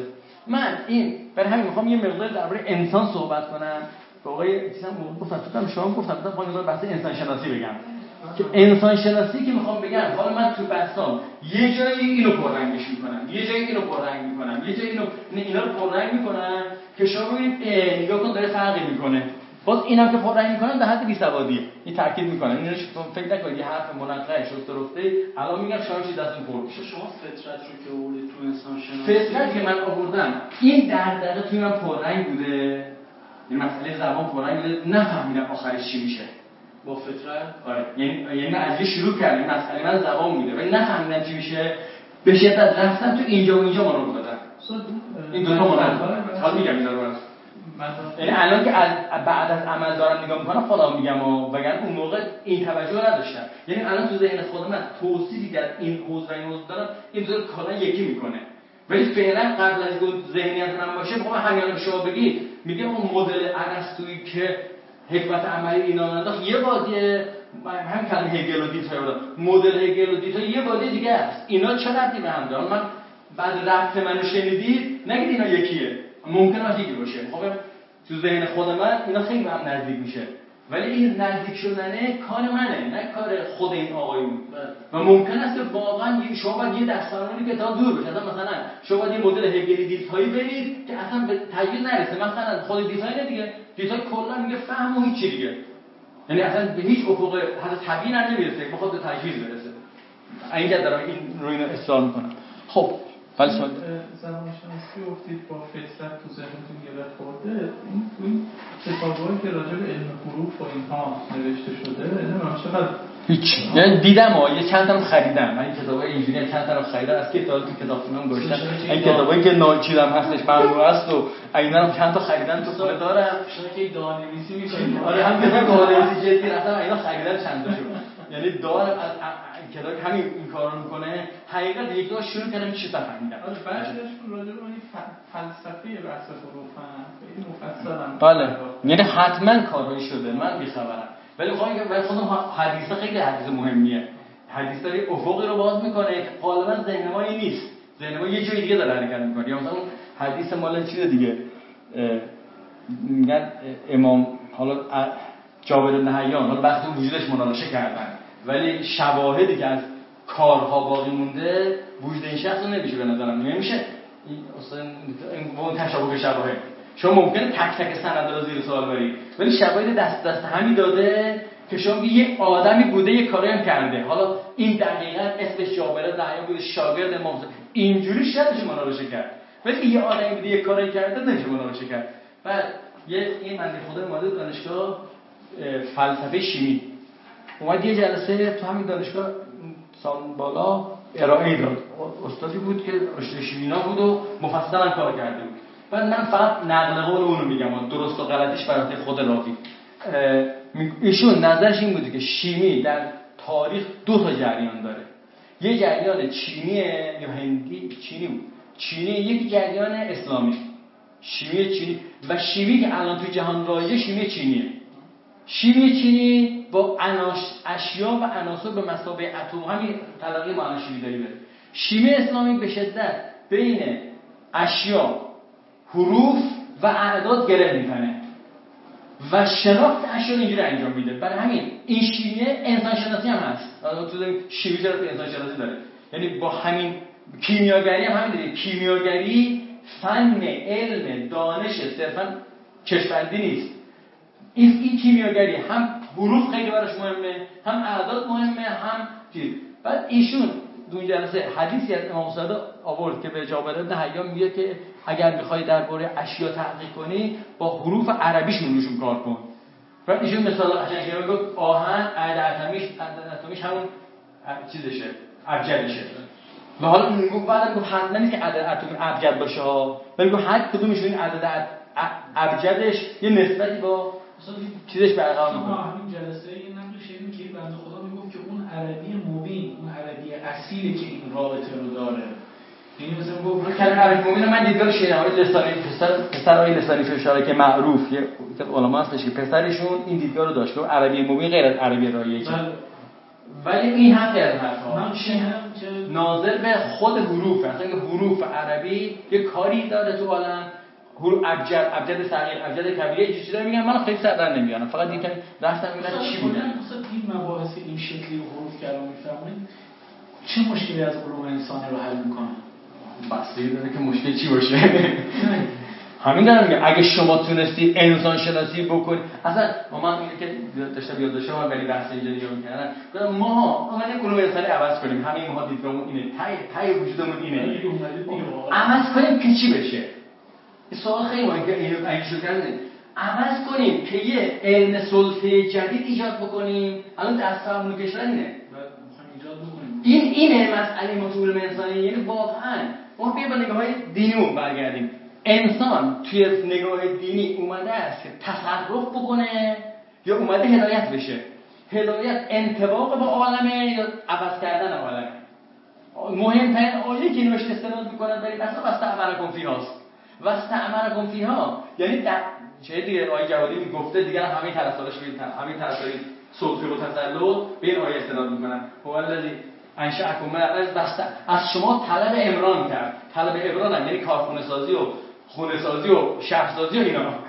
من این برای همین میخوام یه مقدار درباره انسان صحبت کنم. به آقای چیزام گفتم شما گفتم میخوام یه بحث انسان شناسی بگم که انسان شناسی که میخوام بگم حالا من تو بحثام یه جایی اینو پررنگش میکنم، یه جایی اینو پررنگ میکنم، یه جایی اینو اینا رو پررنگ میکنم که شما ببینید نگاه کن داره فرقی میکنه. باز اینم که پررنگ میکنم به حد بی‌سوادیه. این تاکید میکنم اینو فکر نکنید یه حرف منقح شسته رفته الان میگم شما چیز دستتون پر میشه. شما فطرت رو که آوردید تو انسان شناسی، فطرت که من آوردم این دغدغه توی من پررنگ بوده، این مسئله زبان پررنگ بوده، نفهمیدم آخرش چی میشه با فطرت. آره یعنی یعنی من از یه شروع کردم مسئله من زبان بوده ولی نفهمیدم چی میشه، به شدت رفتم تو اینجا و اینجا مونو دادم. این دو تا مونو حالا میگم اینا رو یعنی الان که بعد از عمل دارم نگاه میکنم خدا میگم و وگرنه اون موقع این توجه نداشتم. یعنی الان تو ذهن خود من توصیفی در این حوزه و این حوزه دارم این دو تا کلا یکی میکنه ولی فعلا قبل از اون ذهنیت من باشه بخوام همین شما بگید میگه اون مدل ارسطویی که حکمت عملی اینا انداخت یه بازیه هم کلمه هگل و دیتا بود مدل هگل و دیتا یه بازی دیگه است. اینا چه ربطی به هم دارن؟ من بعد ربط منو شنیدید نگید اینا یکیه، ممکنه یکی باشه. خب تو ذهن خود من اینا خیلی به هم نزدیک میشه ولی این نزدیک شدنه کار منه نه کار خود این آقایون و ممکن است که واقعا شما باید یه دستاورانی که تا دور بشه. مثلا شما باید یه مدل هگلی دیتایی برید که اصلا به تجویز نرسه. مثلا خود دیتایی نه دیگه، دیتای کلا میگه فهم و هیچ چیز دیگه، یعنی اصلا به هیچ افق حتی طبیعی نمیرسه بخواد به تجویز برسه. این که دارم این رو اینو اصرار میکنم. خب ولی سوال زمان شناسی افتید با فطرت تو ذهنتون گرفت خورده این این کتابایی که راجع به علم حروف و اینها نوشته شده نمیدونم چقدر هیچ یعنی دیدم ها یه چند تا خریدم. من این کتابای اینجوری چند تا خریدم از کتاب کتابخونه‌ام گذاشتم. این کتابایی که ناچیدم هستش ممنوع است و اینا رو چند تا خریدم تو خونه دارم. شما که دانه‌نویسی می‌کنید آره هم کتاب دانه‌نویسی جدی رفتم اینا خریدم چند تاشو. یعنی دارم از کتاب همین این کارو میکنه. حقیقت یک دو شروع کردم چی فهمیدم. آره بعضی‌هاشون راجع به این فلسفه بحث حروفن خیلی مفصلن. بله یعنی حتما کارایی شده من بی‌خبرم. ولی خواهی که ولی خودم حدیثا خیلی حدیث مهمیه. حدیث داره افقی رو باز میکنه که غالبا ذهن ما این نیست. ذهن ما یه جای دیگه داره حرکت میکنه. یا مثلا اون حدیث مال چیز دیگه میگن امام حالا جابر بن حیان حالا بحث وجودش مناقشه کردن ولی شواهدی که از کارها باقی مونده وجود این شخص رو نمیشه به نظرم نمیشه این اصلا این تشابه شواهد. شما ممکنه تک تک سند رو زیر سوال برید ولی شواهد دست دست همین داده که شما یه آدمی بوده یه کاری هم کرده. حالا این دقیقاً اسمش جابر بن حیان بوده شاگرد امام اینجوری شاید بشه مناقشه کرد ولی یه آدمی بوده یه کاری کرده نمیشه مناقشه کرد. بعد یه این بنده خدا اومده دانشگاه فلسفه شیمی اومد یه جلسه تو همین دانشگاه سال بالا ارائه داد. استادی بود که رشته شیمینا بود و مفصلا کار کرده بود. بعد من فقط نقل قول اون رو میگم درست و غلطیش برای خود راوی. ایشون نظرش این بوده که شیمی در تاریخ دو تا جریان داره. یه جریان چینیه یا هندی چینی بود. چینی یک جریان اسلامی. شیمی چینی و شیمی که الان تو جهان رایجه شیمی چینیه. شیمی چینی با عناصر اشیا و عناصر به مثابه اتم همین تلقی معنی شیمی داری بره. شیمی اسلامی به شدت بین اشیا، حروف و اعداد گره میکنه و شناخت اشیا اینجوری انجام میده. برای همین این شیمیه انسان شناسی هم هست. تو شیمی چرا انسان شناسی داره؟ یعنی با همین کیمیاگری هم همین داره. کیمیاگری فن علم دانش صرفا کشوردی نیست. این این کیمیاگری هم حروف خیلی براش مهمه هم اعداد مهمه هم چیز. بعد ایشون دو جلسه حدیثی از امام صادق آورد که به جابر بن حیان میگه که اگر میخوای درباره اشیا تحقیق کنی با حروف عربیشون روشون کار کن. بعد ایشون مثلا قشنگ میگه آهن عدد اتمیش عدد اتمیش همون چیزشه ابجدشه. و حالا میگم بعدم گفت حتما نیست که عدد اتمی ابجد باشه ها. ولی گفت هر کدومش این عدد ابجدش یه نسبتی با چیزش برقرار میکنه. ما همین جلسه یه نقل شنیدیم که بنده خدا میگفت که اون عربی مبین اون عربی اصیلی که این رابطه رو داره. یعنی مثلا گفت کلمه عربی مبین من دیدگاه شنیدم آقای لسانی پسر پسرای لسانی فشاره که معروف یه علما هستش که پسرشون این دیدگاه رو داشت که عربی مبین غیر از عربی رایجه. ولی این حق از حرفا من شنیدم که ناظر به خود حروف هست. اینکه حروف عربی یه کاری داره تو عالم، حروف ابجد، ابجد صغیر، ابجد کبیر، یه چیزی میگن من خیلی سر در نمیارم، فقط این رفتم میگن چی میگن. مثلا این مباحث این شکلی حروف کلام میفهمید چه مشکلی از علوم انسانی رو حل میکنه؟ بستگی داره که مشکل چی باشه. همین دارم میگم اگه شما تونستی انسان شناسی بکنی، اصلا ما میگه که داشتم یاد داشتم من ولی بحث اینجا دیگه می‌کردن، گفتم ما اومدیم علوم انسانی عوض کنیم، همین ما دیدگاهمون اینه، تای تای وجودمون اینه، عوض کنیم که چی بشه؟ این سوال خیلی مهمه که اینو اگه شو کردیم عوض کنیم که یه علم سلطه جدید ایجاد بکنیم. الان دستمون کشور اینه ایجاد بکنیم. این اینه مسئله ما تو علوم انسانی، یعنی واقعا ما بیا با نگاه‌های دینی برگردیم. انسان توی نگاه دینی اومده است که تصرف بکنه یا اومده هدایت بشه؟ هدایت انطباق با عالمه یا عوض کردن عالمه؟ مهمترین آیه که نوشته استناد میکنن برای بحث واستعمرکم فیهاست. واستعمرکم فیها یعنی در چه دیگه آیه جوادی میگفته دیگه همین طرفدارش میگن، همین طرفداری سلطه و تسلط به این آیه استناد میکنن. هو الذی انشأکم من الارض، از شما طلب عمران کرد. طلب عمران هم یعنی کارخونه سازی و خونه سازی و شهر سازی و اینا. استاد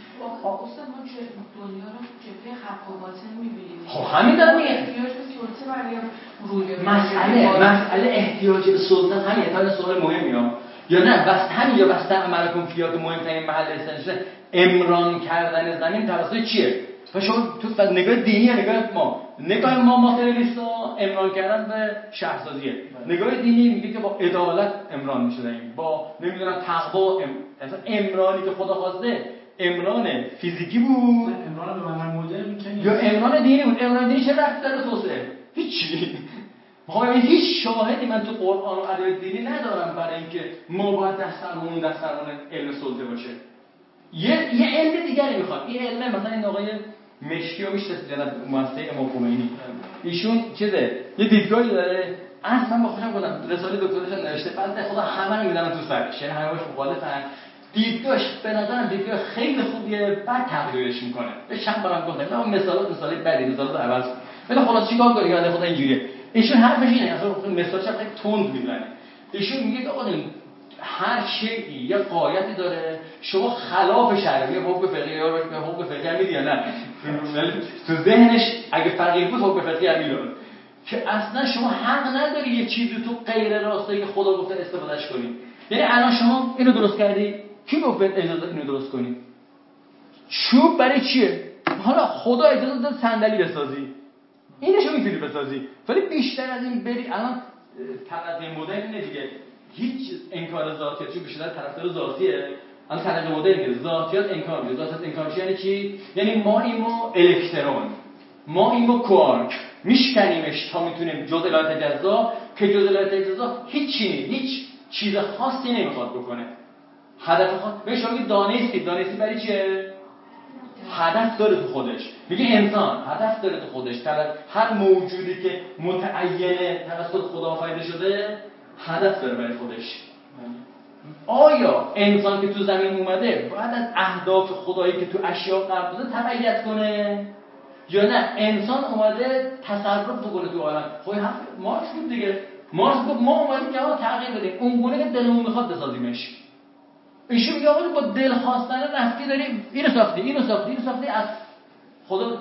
ما چه دنیا رو جبهه حق و باطن می‌بینیم. خب همین دارم میگم. احتیاج به سلطه برای روی مسئله مسئله احتیاج به سلطه همین تا سوال مهمیه. یا نه بس همین یا بس عملکم فیات مهمترین محل استنشاق امران کردن زمین توسط چیه؟ شما تو نگاه دینی یا نگاه ما نگاه ما ماتریالیستا امران کردن به شهرسازیه. نگاه دینی میگه که با عدالت امران میشه این، با نمیدونم تقوا ام... اصلا امرانی که خدا خواسته امران فیزیکی بود، امران به معنای مدرن میکنی یا امران دینی بود. امران دینی چه ربطی داره توسعه؟ هیچی. میخوام هیچ شاهدی من تو قرآن و ادیان دینی ندارم برای اینکه ما باید دستمون دستمون علم سلطه باشه. یه یه علم دیگری میخواد. این علم مثلا این آقای مشکی رو میشناسید جناب مؤسسه امام خمینی، ایشون چیزه یه دیدگاهی داره. اصلا با خودم گفتم رساله دکترش نوشته بعد خدا همه رو میذارن تو سرش، یعنی همه باش مخالفن. دیدگاهش به نظرم دیدگاه خیلی خوبیه، بعد تغییرش میکنه. به چند بارم گفتم من مثالات مثالی بدی مثالات عوض ولی خلاص چیکار کنی یاد خدا اینجوریه. ایشون حرفش اینه، اصلا مثالش خیلی تند میزنه. ایشون میگه آقا هر شیئی یه قایتی داره، شما خلاف شرعی حکم فقهی یا حکم فقهی میدی یا نه؟ تو ذهنش اگه فقیه بود حکم فقهی هم میداد که اصلا شما حق نداری یه چیزی تو غیر راسته که خدا گفته استفادهش کنی. یعنی الان شما اینو درست کردی، کی گفت اجازه اینو درست کنی؟ چوب برای چیه؟ حالا خدا اجازه داد صندلی بسازی، اینشو میتونی بسازی، ولی بیشتر از این بری الان تقدم مدرن اینه دیگه، هیچ انکار ذاتیات چون بیشتر طرفدار ذاتیه. الان تقدم مدرن ذاتیات انکار میشه. ذاتیات انکار میشه یعنی چی؟ یعنی ما ایمو الکترون، ما ایمو کوارک میشکنیمش تا میتونیم جزئیات اجزا که جزئیات اجزا هیچی هیچ چیز خاصی نمیخواد بکنه. هدف خاص بهش میگه دانستی. دانستی برای چیه؟ هدف داره تو خودش. میگه انسان هدف داره تو خودش. هر موجودی که متعینه توسط خدا آفریده شده هدف داره برای خودش. آیا انسان که تو زمین اومده باید از اهداف خدایی که تو اشیاء قرار داده تبعیت کنه یا نه انسان اومده تصرف بکنه تو عالم؟ خب مارکس بود دیگه. مارکس گفت ما اومدیم جهان تغییر بدیم اون گونه که دلمون میخواد بسازیمش. ایشون میگه آقا با دل خواستن رفتی داریم اینو ساختی اینو ساختی اینو ساختی از خدا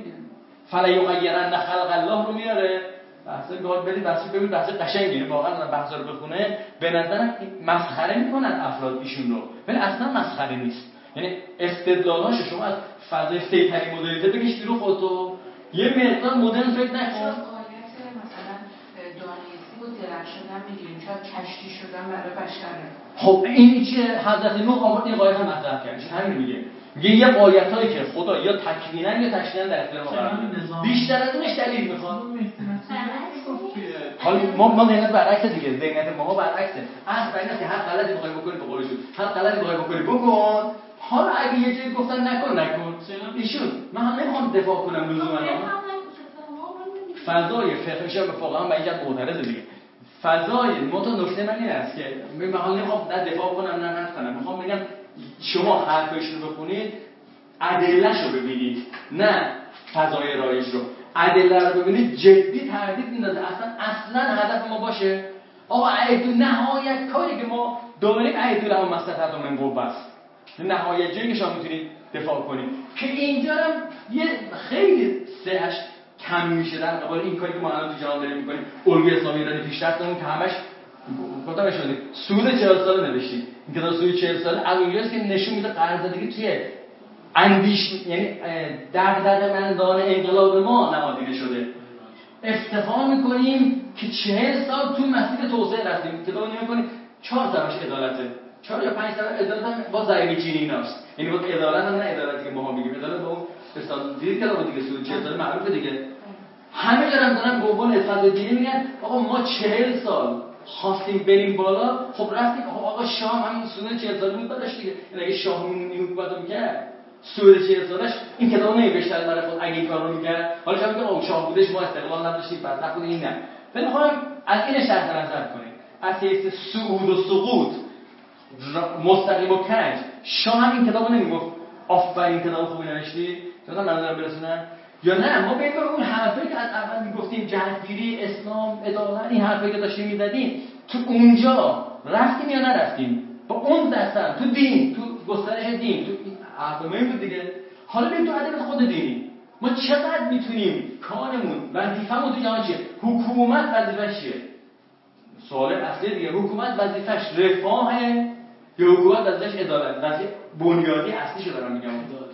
فلیغیرن خلق الله رو میاره. بحثا میگه برید بحث ببینید بحث قشنگه، واقعا بحثا رو بخونه به نظرم مسخره میکنن افراد ایشون رو، ولی اصلا مسخره نیست. یعنی استدلالاشو شما از فضای سیطری مدرنیته بکش بیرون خودتو یه مقدار مدرن فکر نکن. مثلا دانشی و درخشیدن میگیریم شاید کشتی شدن برای بشره. خب این چیه؟ حضرت نوح آورد این قایت هم مطرح کرد. چون همین میگه میگه یه قایتایی که خدا یا تکوینا یا تشریعا در اختیار ما قرار میده. بیشتر از اینش دلیل میخواد. حالا ما ما ذهنیت برعکس دیگه. ذهنیت ما برعکسه. اصل اینه که هر غلطی بخوای بکنی به قول ایشون، هر غلطی بخوای بکنی بکن. حالا اگه یه جایی گفتن نکن نکن. ایشون من هم نمیخوام دفاع کنم لزوما. فضای فقهی به فقها به اینجا معترضه دیگه. فضای ما تو نکته من این است که من حالا نمیخوام نه دفاع کنم نه نقد کنم. میخوام بگم شما حرفش رو بخونید، ادله‌شو ببینید، نه فضای رایج رو. ادله رو ببینید جدی تردید میندازه اصلا اصلا هدف ما باشه آقا ایدو نهایت کاری که ما داریم ایدو رو مصلحت من قوه است نهایت جایی که شما میتونید دفاع کنید که اینجا هم یه خیلی سهش کم میشه در قبال این کاری که ما الان تو جهان داریم میکنیم الگوی اسلامی ایرانی پیشرفت اون که همش گفتم شده سود چهل ساله نوشتید این کتاب سود چهل ساله اونجاست که نشون میده قراردادی توی اندیش یعنی دغدغه‌مندان انقلاب ما نهادینه شده افتخار میکنیم که چهل سال تو مسیر توسعه رفتیم کتاب نگاه میکنیم چهار طرفش عدالته چهار یا پنج طرف عدالت هم با ضریب چینی ایناست یعنی با عدالت هم نه عدالتی که ما میگیم عدالت با اون استاد دیر کتاب دیگه سود چهل سال معروفه دیگه همه دارن دارن به عنوان اصلاح دینی میگن آقا ما چهل سال خواستیم بریم بالا خب رفتیم آقا شاه همین سود چهل ساله بود داشت دیگه یعنی اگه شاه این حکومتو میکرد سود چهل سالش این کتابو نمی‌نوشت برای خود اگه این کارو میکرد حالا شما میگه آقا شاه بودش ما استقلال نداشتیم بعد نخود این نه ولی میخوام از این شرط نظر کنیم از حیث صعود و سقوط مستقیم و کج شاه هم این کتابو نمیگفت آفرین کتاب خوبی نوشتی مثلا منظورم برسونن یا نه ما ببین اون حرفایی که از اول میگفتیم جهتگیری اسلام عدالت این حرفایی که داشتیم میزدیم تو اونجا رفتیم یا نرفتیم با اون دستم تو دین تو گسترش دین تو حرف مهم بود دیگه حالا بریم تو ادبیات خود دینی ما چقدر میتونیم کارمون وظیفه‌مون تو جهان چیه حکومت وظیفه‌ش چیه سوال اصلی دیگه حکومت وظیفه‌ش رفاهه یا حکومت وظیفه‌ش عدالت وظیفه بنیادی اصلیشو دارم میگم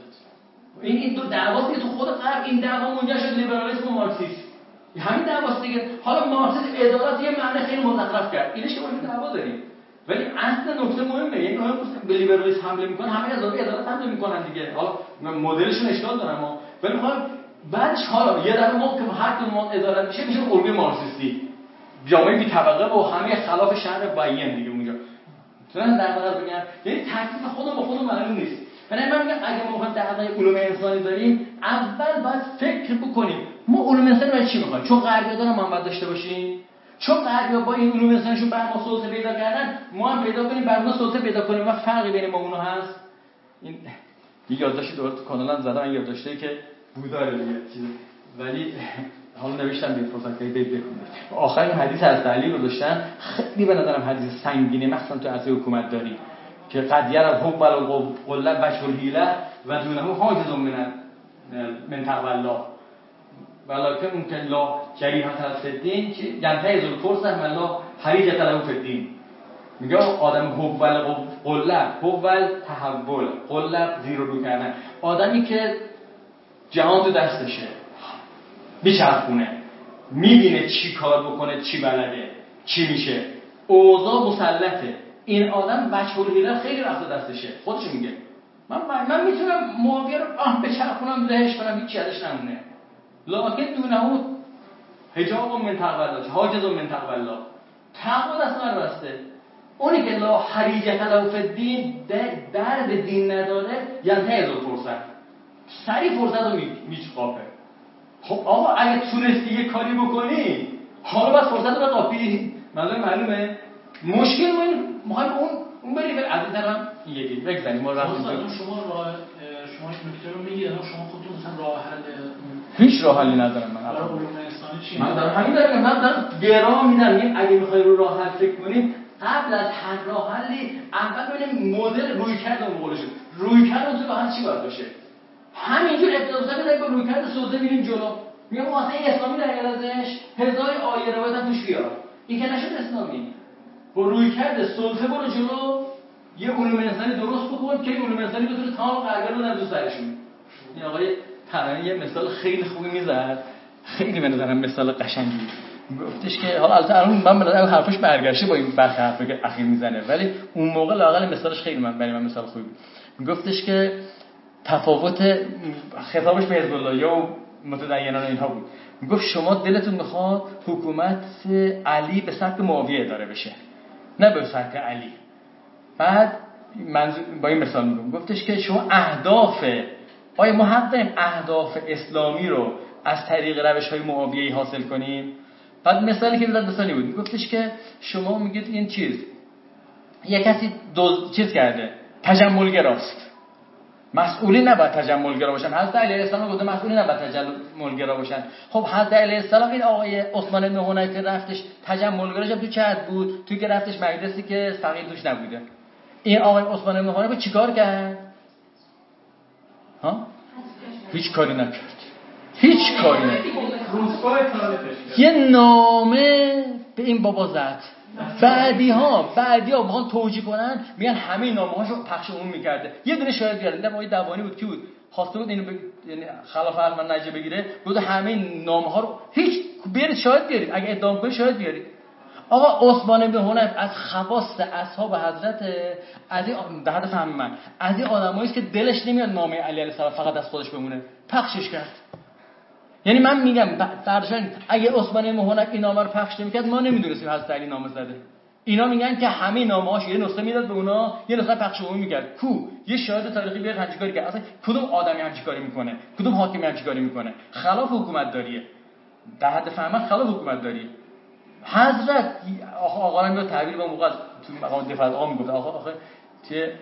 این این دو دعواست که تو خود غرب این دعوا منجر شد لیبرالیسم و مارکسیسم همین دعواست دیگه حالا مارکسیسم عدالت یه معنی خیلی مزخرف کرد اینش که ما دعوا داریم ولی اصل نکته مهمه یعنی اونها به لیبرالیسم حمله میکنن همه از عدالت حمله میکنن دیگه حالا مدلشون اشکال داره ما ولی میخوام بعدش حالا یه دفعه ما که هر کدوم عدالت میشه میشه الگوی مارکسیستی جامعه بی طبقه و همه خلاف شرع بیان دیگه اونجا مثلا در واقع بگم یعنی تکلیف خودمون با خودمون معلوم نیست یعنی من میگم اگه ما میخوایم دعوای علوم انسانی داریم اول باید فکر بکنیم ما علوم انسانی برای چی میخوایم چون غربی‌ها دارن ما هم باید داشته باشیم چون غربی‌ها با این علوم انسانیشون بر ما سلطه پیدا کردن ما هم پیدا کنیم بر ما سلطه پیدا کنیم و فرقی بین ما اونها هست این یه یادداشتی دوباره تو کانالم زدم یادداشتی که بوداره دیگه چیز ولی حالا نوشتم به فرصت که برید بخونید آخرین حدیث از علی رو داشتن خیلی به نظرم حدیث سنگینه مثلا تو اصل حکومت داری که قد یرى حب القله وجه الحیله و دونه حاجز من من تقوی الله ولکن اون که لا جریحه فی الدین که ینتهز الفرصه الله حریجه له فی الدین میگه آدم حب القله حب التحول قله زیر و رو کردن آدمی که جهان تو دستشه میچرخونه میبینه چی کار بکنه چی بلده چی میشه اوضاع مسلطه این آدم وجه الحیله خیلی وقت دستشه خودش میگه من من میتونم معاویه رو آه بچرخونم لهش کنم هیچ ازش نمونه لکن دونه حجاب من تقوی الله حاجز من تقوی الله تقوی دست من بسته اونی که لا حریجه له فی الدین در به دین نداره ینتهز الفرصه سری فرصت رو میچقاپه خب آقا اگه تونستی یه کاری بکنی حالا باید فرصت رو قاپی منظور معلومه مشکل ما این میخوایم اون اون بریم از این طرف یکی بگذاریم ما رفتیم شما راه شما نکته رو میگید شما خودتون مثلا راه حل هیچ راه حلی ندارم من برای علوم انسانی چی من دارم همین دارم من دارم گرا میدم این اگه میخوای رو راه حل فکر کنیم قبل از هر راه حلی اول ببینیم مدل رویکرد اون قولش رویکرد تو راه چی باید باشه همینجور ابتداء بذاریم با رویکرد سوزه میریم جلو میگم واسه اسلامی در ازش هزار آیه روایت هم توش بیار این که نشد اسلامی با رویکرد سلطه برو جلو یه علوم انسانی درست بکن که علوم انسانی بتونه تمام غربی‌ها رو نذاره سرشون این آقای ترانه یه مثال خیلی خوبی میزد خیلی به نظرم مثال قشنگی گفتش که حالا البته الان من به نظرم حرفش برگشته با این بخش حرفی که اخیر میزنه ولی اون موقع لااقل مثالش خیلی من برای من مثال خوبی بود گفتش که تفاوت خطابش به حزب الله یا متدینان اینها بود میگفت شما دلتون میخواد حکومت علی به سبک معاویه اداره بشه نه به سبک علی بعد منظور با این مثال میگم گفتش که شما اهداف آیا ما حق داریم اهداف اسلامی رو از طریق روش‌های معاویه‌ای حاصل کنیم بعد مثالی که میزد مثالی بود گفتش که شما میگید این چیز یک کسی دو چیز کرده تجملگراست مسئولین نباید تجملگرا باشن. حضرت علی علیه السلام گفته مسئولین نباید تجملگرا باشن. خب حضرت علیه السلام این آقای عثمان بن حنیف رفتش تجملگراش تو چه حد بود؟ تو که رفتش مجلسی که فقیه توش نبوده. این آقای عثمان بن حنیف چیکار کرد؟ ها؟ هیچ کاری نکرد. هیچ کاری نکرد. یه نامه به این بابا زد. بعدی ها بعدی ها بخوان توجیه کنن میگن همه نامه هاشو پخش عمومی میکرده. یه دونه شاهد بیارن. ده آقای دوانی بود کی بود؟ خواسته بود اینو ب... یعنی خلاف احمد نجی بگیره. بود همه نامه ها رو هیچ بیارید شاهد بیارید. اگه ادعا کنید شاهد بیارید. آقا عثمان بن حنیف از خواص اصحاب حضرت از این به هدف هم من از این آدمایی است که دلش نمیاد نامه علی علیه السلام فقط از خودش بمونه، پخشش کرد. یعنی من میگم فرداشن اگه عثمان بن حنیف این نامه رو پخش نمیکرد ما نمیدونستیم حضرت علی نامه زده. اینا میگن که همه نامه‌هاش یه نسخه میداد به اونا، یه نسخه پخش عمومی میکرد. کو یه شاهد تاریخی بیاد همچین کاری کرد. اصلا کدوم آدمی همچین کاری میکنه؟ کدوم حاکمی همچین کاری میکنه؟ خلاف حکومت داریه. در حد فهمت خلاف حکومت داریه. حضرت آقا میاد تعبیر با موقع تو مقام دفاع از آقا میگفت آقا آخه که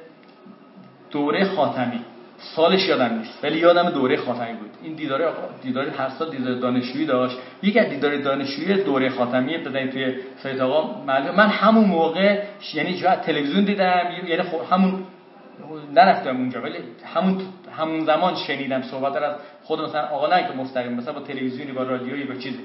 دوره خاتمی سالش یادم نیست ولی یادم دوره خاتمی بود. این دیدار آقا دیدار هر سال دیدار دانشجویی داشت. یکی از دیدار دانشجویی دوره خاتمی بزنید توی سایت آقا معلومه. من همون موقع یعنی جو تلویزیون دیدم، یعنی همون نرفتم اونجا ولی همون همون زمان شنیدم صحبت از خود مثلا آقا نه که مستقیم مثلا با تلویزیونی با رادیویی با چیزی.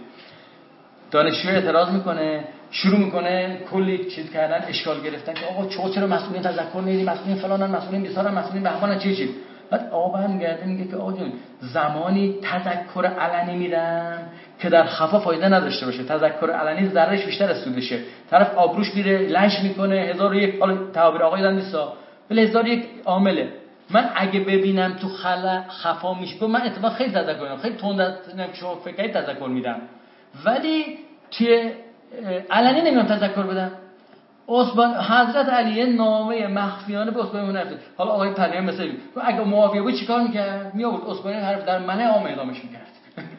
دانشجو اعتراض میکنه، شروع میکنه کلی چیز کردن، اشکال گرفتن که آقا چرا چرا مسئولین تذکر نمیدی، مسئولین فلانن، مسئولین بیسارن، مسئولین بهمانن، چی چی. بعد آقا برمیگرده میگه که آقا جون زمانی تذکر علنی میدم که در خفا فایده نداشته باشه. تذکر علنی ذرهش بیشتر از سودشه. طرف آبروش میره لنش میکنه، هزار و یک حالا تعابیر آقا یادم نیستا ولی هزار و یک عامله. من اگه ببینم تو خلا خفا میشه من اتفاقا خیلی تذکر میدم، خیلی تند شما فکر تذکر میدم ولی توی علنی نمیام تذکر بدم. عثمان حضرت علی نامه مخفیانه به عثمان بن حنیف. حالا آقای پنهی مثلا اگه معاویه بود چیکار میکرد؟ میآورد عثمان حرف در منع عام اعلامش میکرد.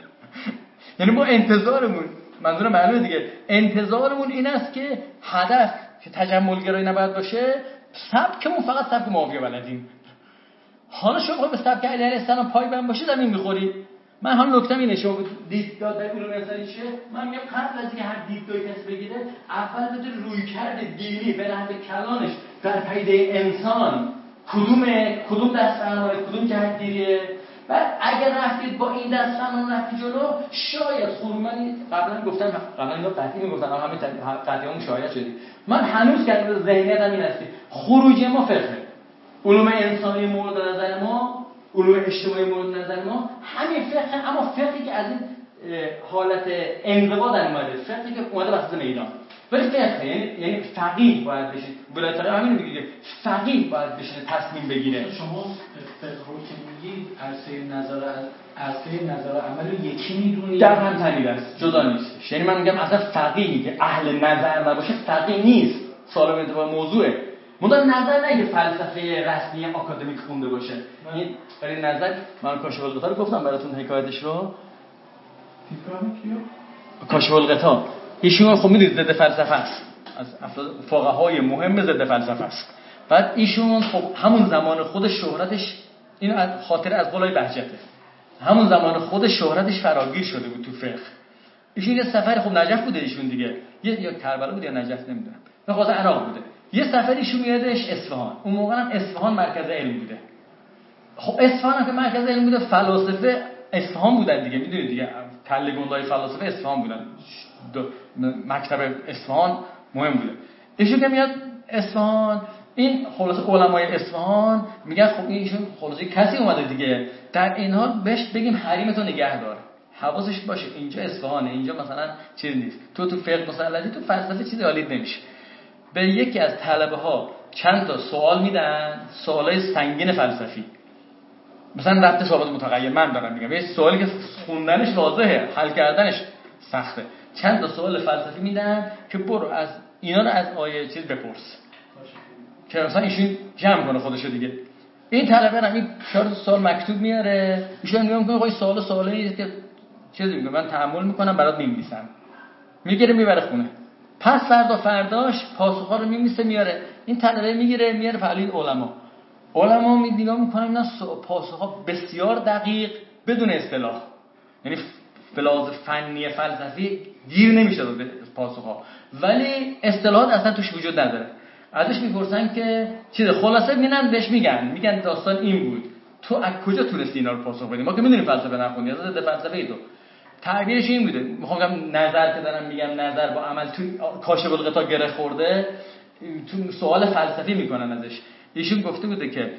یعنی ما انتظارمون منظور معلومه دیگه، انتظارمون این است که هدف که تجملگرایی نباید باشه، سبکمون فقط سبک معاویه بلدیم. حالا شما به سبک علی علیه السلام پایبند باشید زمین میخورید. من هم نکتم اینه شما دیدگاه در علوم انسانی چیه؟ من میگم قبل از اینکه هر دیدگاهی کسی بگیره اول بده رویکرد دینی به نحو کلانش در پدیده انسان کدومه، کدوم دسته‌نمای کدوم جهتگیریه. بعد اگر رفتید با این دسته‌نما رفتید جلو شاید خرومانی قبلا گفتم قبلا اینو قطعی میگفتن همه قطعیامون شاید شدید. من هنوز که ذهنیتم این است خروج ما فقه علوم انسانی مورد نظر ما، علوم اجتماعی مورد نظر ما همین فقه، اما فقهی که از این حالت انضباط در اومده، فقهی که اومده وسط میدان. ولی فقه یعنی یعنی فقیه باید بشه. ولایت همین میگه فقیه باید بشه تصمیم بگیره. شما فقه رو که میگید عرصه نظر عرصه نظر عمل یکی میدونید در هم تنید است، جدا نیست. یعنی من میگم اصلا فقیهی که اهل نظر نباشه فقیه نیست. سوال به انتفاع موضوعه. مدام نظر نه یه فلسفه رسمی آکادمیک خونده باشه. این برای نظر من کاشف الغطا رو گفتم براتون حکایتش رو. کاشف الغطا ایشون خب میدونید ضد فلسفه است، از افراد فقهای مهم ضد فلسفه است. بعد ایشون خب همون زمان خودش شهرتش اینو از خاطر از قولای بهجته، همون زمان خودش شهرتش فراگیر شده بود تو فقه. ایشون یه سفر خب نجف بوده ایشون دیگه، یه یا کربلا بود یا نجف نمیدونم، به خاطر عراق بوده. یه سفریشون میادش اصفهان. اون موقع هم اصفهان مرکز علم بوده. خب اصفهان که مرکز علم بوده، فلاسفه اصفهان بودن دیگه، میدونید دیگه کله گندای فلاسفه اصفهان بودن. مکتب اصفهان مهم بوده. ایشون که میاد اصفهان، این خلاص علمای اصفهان میگن خب ایشون خلاص کسی اومده دیگه، در این حال بهش بگیم حریمتو نگه دار، حواسش باشه اینجا اصفهانه، اینجا مثلا چیز نیست. تو تو فقه مسلطی، تو فلسفه چیزی حالید نمیشه. به یکی از طلبه ها چند تا سوال میدن، سوالای سنگین فلسفی، مثلا ربط ثابت متغیر. من دارم میگم یه سوالی که خوندنش واضحه، حل کردنش سخته. چند تا سوال فلسفی میدن که برو از اینا رو از آیه چیز بپرس که مثلا ایشون جمع کنه خودشو دیگه. این طلبه هم این چهار سوال مکتوب میاره، ایشون میگم که آقا سوال سوالی که چیزی میگه من تحمل میکنم برات میمیسم، میگیره میبره خونه. پس فردا فرداش پاسخا رو میمیسه میاره. این طلبه میگیره میاره فعلی علما، علما می نگاه میکنن اینا پاسخها بسیار دقیق بدون اصطلاح، یعنی بلاز فنی فلسفی گیر نمیشه به پاسخها، ولی اصطلاحات اصلا توش وجود نداره. ازش میپرسن که چیه، خلاصه میگن بهش میگن میگن داستان این بود، تو از کجا تونستی اینا رو پاسخ بدی؟ ما که میدونیم فلسفه نخوندی، از ضد فلسفه ای تو. تعبیرش این بوده، میخوام بگم نظر که دارم میگم نظر با عمل تو کاشف الغطا گره خورده، تو سوال فلسفی میکنن ازش. ایشون گفته بوده که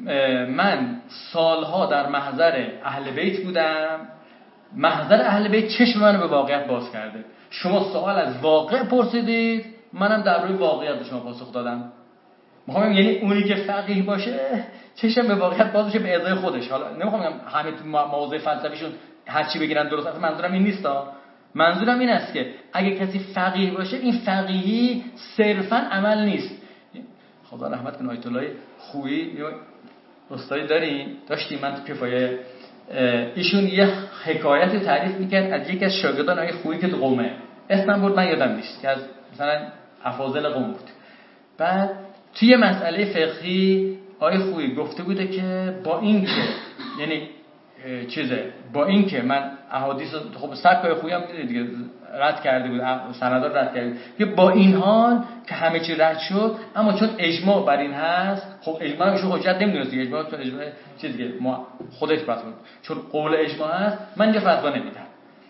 من سالها در محضر اهل بیت بودم، محضر اهل بیت چشم منو به واقعیت باز کرده. شما سوال از واقع پرسیدید، منم در روی واقعیت به شما پاسخ دادم. میخوام یعنی اونی که فقیه باشه چشم به واقعیت باز بشه به ازای خودش. حالا نمیخوام بگم همه تو موضوع فلسفیشون هر چی بگیرن درست، اصلا منظورم این نیستا. منظورم این است که اگه کسی فقیه باشه، این فقیهی صرفا عمل نیست. خدا رحمت کنه آیت الله خویی استادی داریم داشتیم من تو کفایه، ایشون یه حکایتی تعریف میکرد از یکی از شاگردان آیه خویی که تو قومه، اسمم بود من یادم نیست، که از مثلا افاضل قوم بود. بعد توی مسئله فقهی آیه خویی گفته بوده که با این که یعنی چیزه با این که من احادیث خب سبک آیه خویی هم دیگه رد کرده بود، سندات رد کرده بود، که با این حال که همه چی رد شد، اما چون اجماع بر این هست، خب اجماع میشه حجت نمیدونست دیگه، اجماع چون اجماع چیز دیگه ما خودش فتوا، چون قول اجماع هست من یه فتوا نمیدم.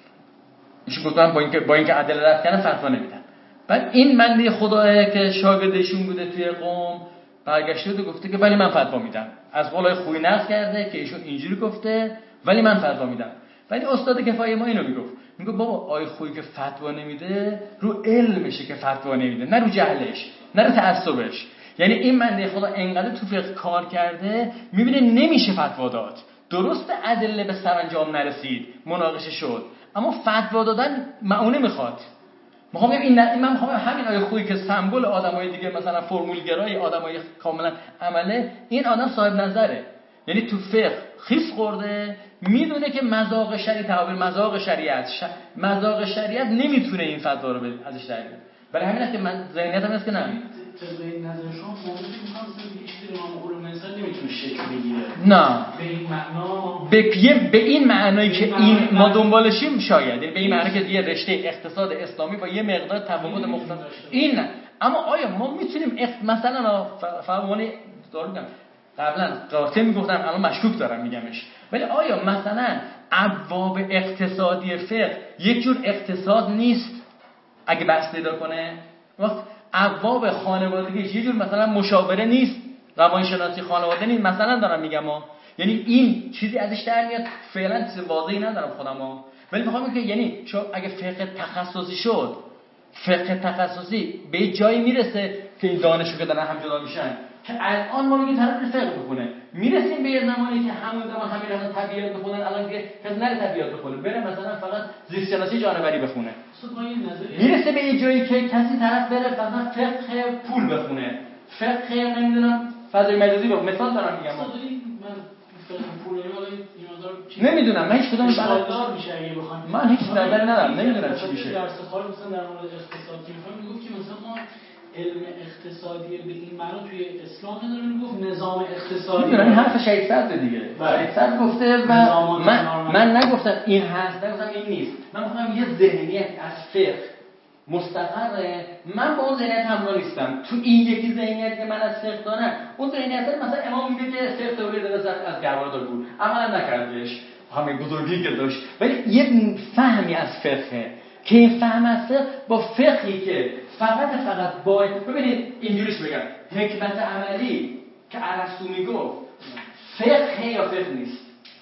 ایشون گفتن با اینکه با اینکه ادله رد کردن فتوا نمیدم. بعد این بنده خداه که شاگردشون بوده توی قوم برگشته و گفته که ولی من فتوا میدم، از قولای خوی نقل کرده که ایشون اینجوری گفته ولی من فتوا میدم. ولی استاد کفایه ما اینو میگفت، میگه بابا آی خویی که فتوا نمیده رو علمشه که فتوا نمیده، نه رو جهلش، نه رو تعصبش. یعنی این بنده خدا انقدر تو فقه کار کرده میبینه نمیشه فتوا داد. درست ادله به سرانجام نرسید، مناقشه شد، اما فتوا دادن معونه میخواد. میخوام بگم این من میخوام همین آیه خویی که سمبل آدمای دیگه مثلا فرمولگرای آدمای کاملا عمله، این آدم صاحب نظره، یعنی تو فقه خیس خورده، میدونه که مذاق شریعت تعبیر مذاق شریعت ش... مذاق شریعت نمیتونه این فتوا رو ازش در بیاره. برای همین است که من ذهنیتم اینه که نه طبق نظر شما موضوعی میخوام بگم هیچ چیزی امام علوم انسان نمیتونه شکل بگیره. نه به این معنا به به این معنایی که این ما دنبالشیم شاید، به این معنی که یه رشته اقتصاد اسلامی با یه مقدار تفاوت مختلف این نه. اما آیا ما میتونیم اخت... مثلا فهمونی دارم میگم قبلا قاطع میگفتم الان مشکوک دارم میگمش، ولی آیا مثلا ابواب اقتصادی فقه یک جور اقتصاد نیست اگه بحث پیدا کنه؟ وقت ابواب خانوادگی یه جور مثلا مشاوره نیست، روانشناسی خانواده نیست مثلا دارم میگم ها. یعنی این چیزی ازش در میاد، فعلا چیز واضحی ندارم خودم ها، ولی میخوام که یعنی چون اگه فقه تخصصی شد، فقه تخصصی به جایی میرسه که این دانشجو که دارن هم جدا میشن که الان ما میگیم طرف فقه بخونه، میرسیم به یه زمانی که همون زمان همین رفتن طبیعت بخونن، الان که کسی نره طبیعت بخونه، بره مثلا فقط زیست شناسی جانوری بخونه. میرسه به یه جایی که کسی طرف بره مثلا فقه پول بخونه، فقه نمیدونم فضای مجازی بخونه. مثال دارم میگم من فقه پول نمیدونم، من هیچ کدوم بلدار میشه اگه بخوام، من هیچ نظری ندارم، نمیدونم چی میشه. درس خارج مثلا در مورد اقتصاد میفهمم، میگفت که مثلا ما علم اقتصادی به این معنا توی اسلام نداره، میگفت نظام اقتصادی. میدونم این حرف شهید صدر دیگه. شهید صدر گفته و من من نگفتم این هست، نگفتم این نیست. من میخوام یه ذهنیت از فقه مستقره، من با اون ذهنیت همراه نیستم. تو این یکی ذهنیت که من از فقه دارم، اون ذهنیت مثلا امام میگه که فقه تولید درست از گروادار بود، عملا نکردش، همه بزرگی که داشت، ولی یه فهمی از فقه که این فهم از فقه با فقهی که فقط فقط با ببینید اینجوریش بگم، حکمت عملی که ارسطو میگفت فقه یا فقه نیست.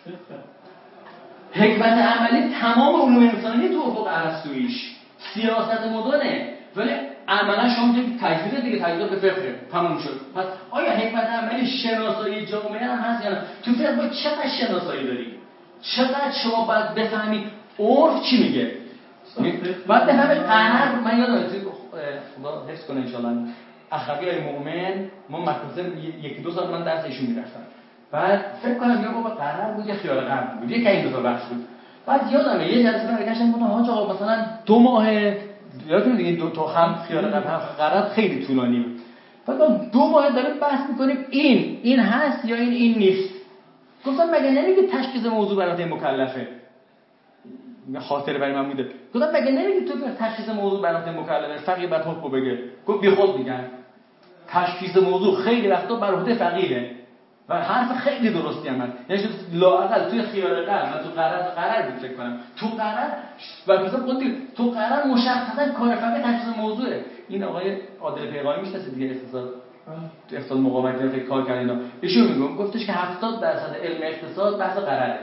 حکمت عملی تمام علوم انسانی تو افق ارسطوییش سیاست مدرنه، ولی عملا شما میگید تجوید دیگه، تجوید به فقه تموم شد. پس آیا حکمت عملی شناسایی جامعه هم هست یا نه؟ تو فقه با چقدر شناسایی داریم؟ چقدر شما باید بفهمید عرف چی میگه؟ بعد به همه قرار من یادم خدا حفظ کنه انشالله اخوی های مؤمن ما مکتب یکی دو سال من درس ایشون میرفتم، بعد فکر کنم یا بابا قرار بود یا خیال قرار بود، یکی این دو تا بخش بود. بعد یادمه یه جلسه برگشتم گفتم آقا آقا مثلا دو ماه یادتون دیگه دو تا هم خیال قرار هم قرار خیلی طولانی بود. بعد دو ماه داریم بحث میکنیم این این هست یا این این نیست. گفتم مگه نمیگی تشخیص موضوع برات مکلفه؟ خاطره برای من بوده. گفتم مگه نمیگی تو تشخیص موضوع برات مکلفه؟ فقیه بعد حکم بگه. گفت بی خود میگن تشخیص موضوع خیلی وقتا بر عهده فقیه و حرف خیلی درستی هم هست. یعنی لااقل توی خیال قلب و تو قرار قرار بود فکر کنم تو قرار و مثلا گفتی تو قرار مشخصا کار فقیه تشخیص موضوعه. این آقای عادل پیغامی میشناسه دیگه اقتصاد تو اقتصاد مقاومت فکر کار کرد اینا. ایشون میگم گفتش که هفتاد درصد علم اقتصاد بحث قراره.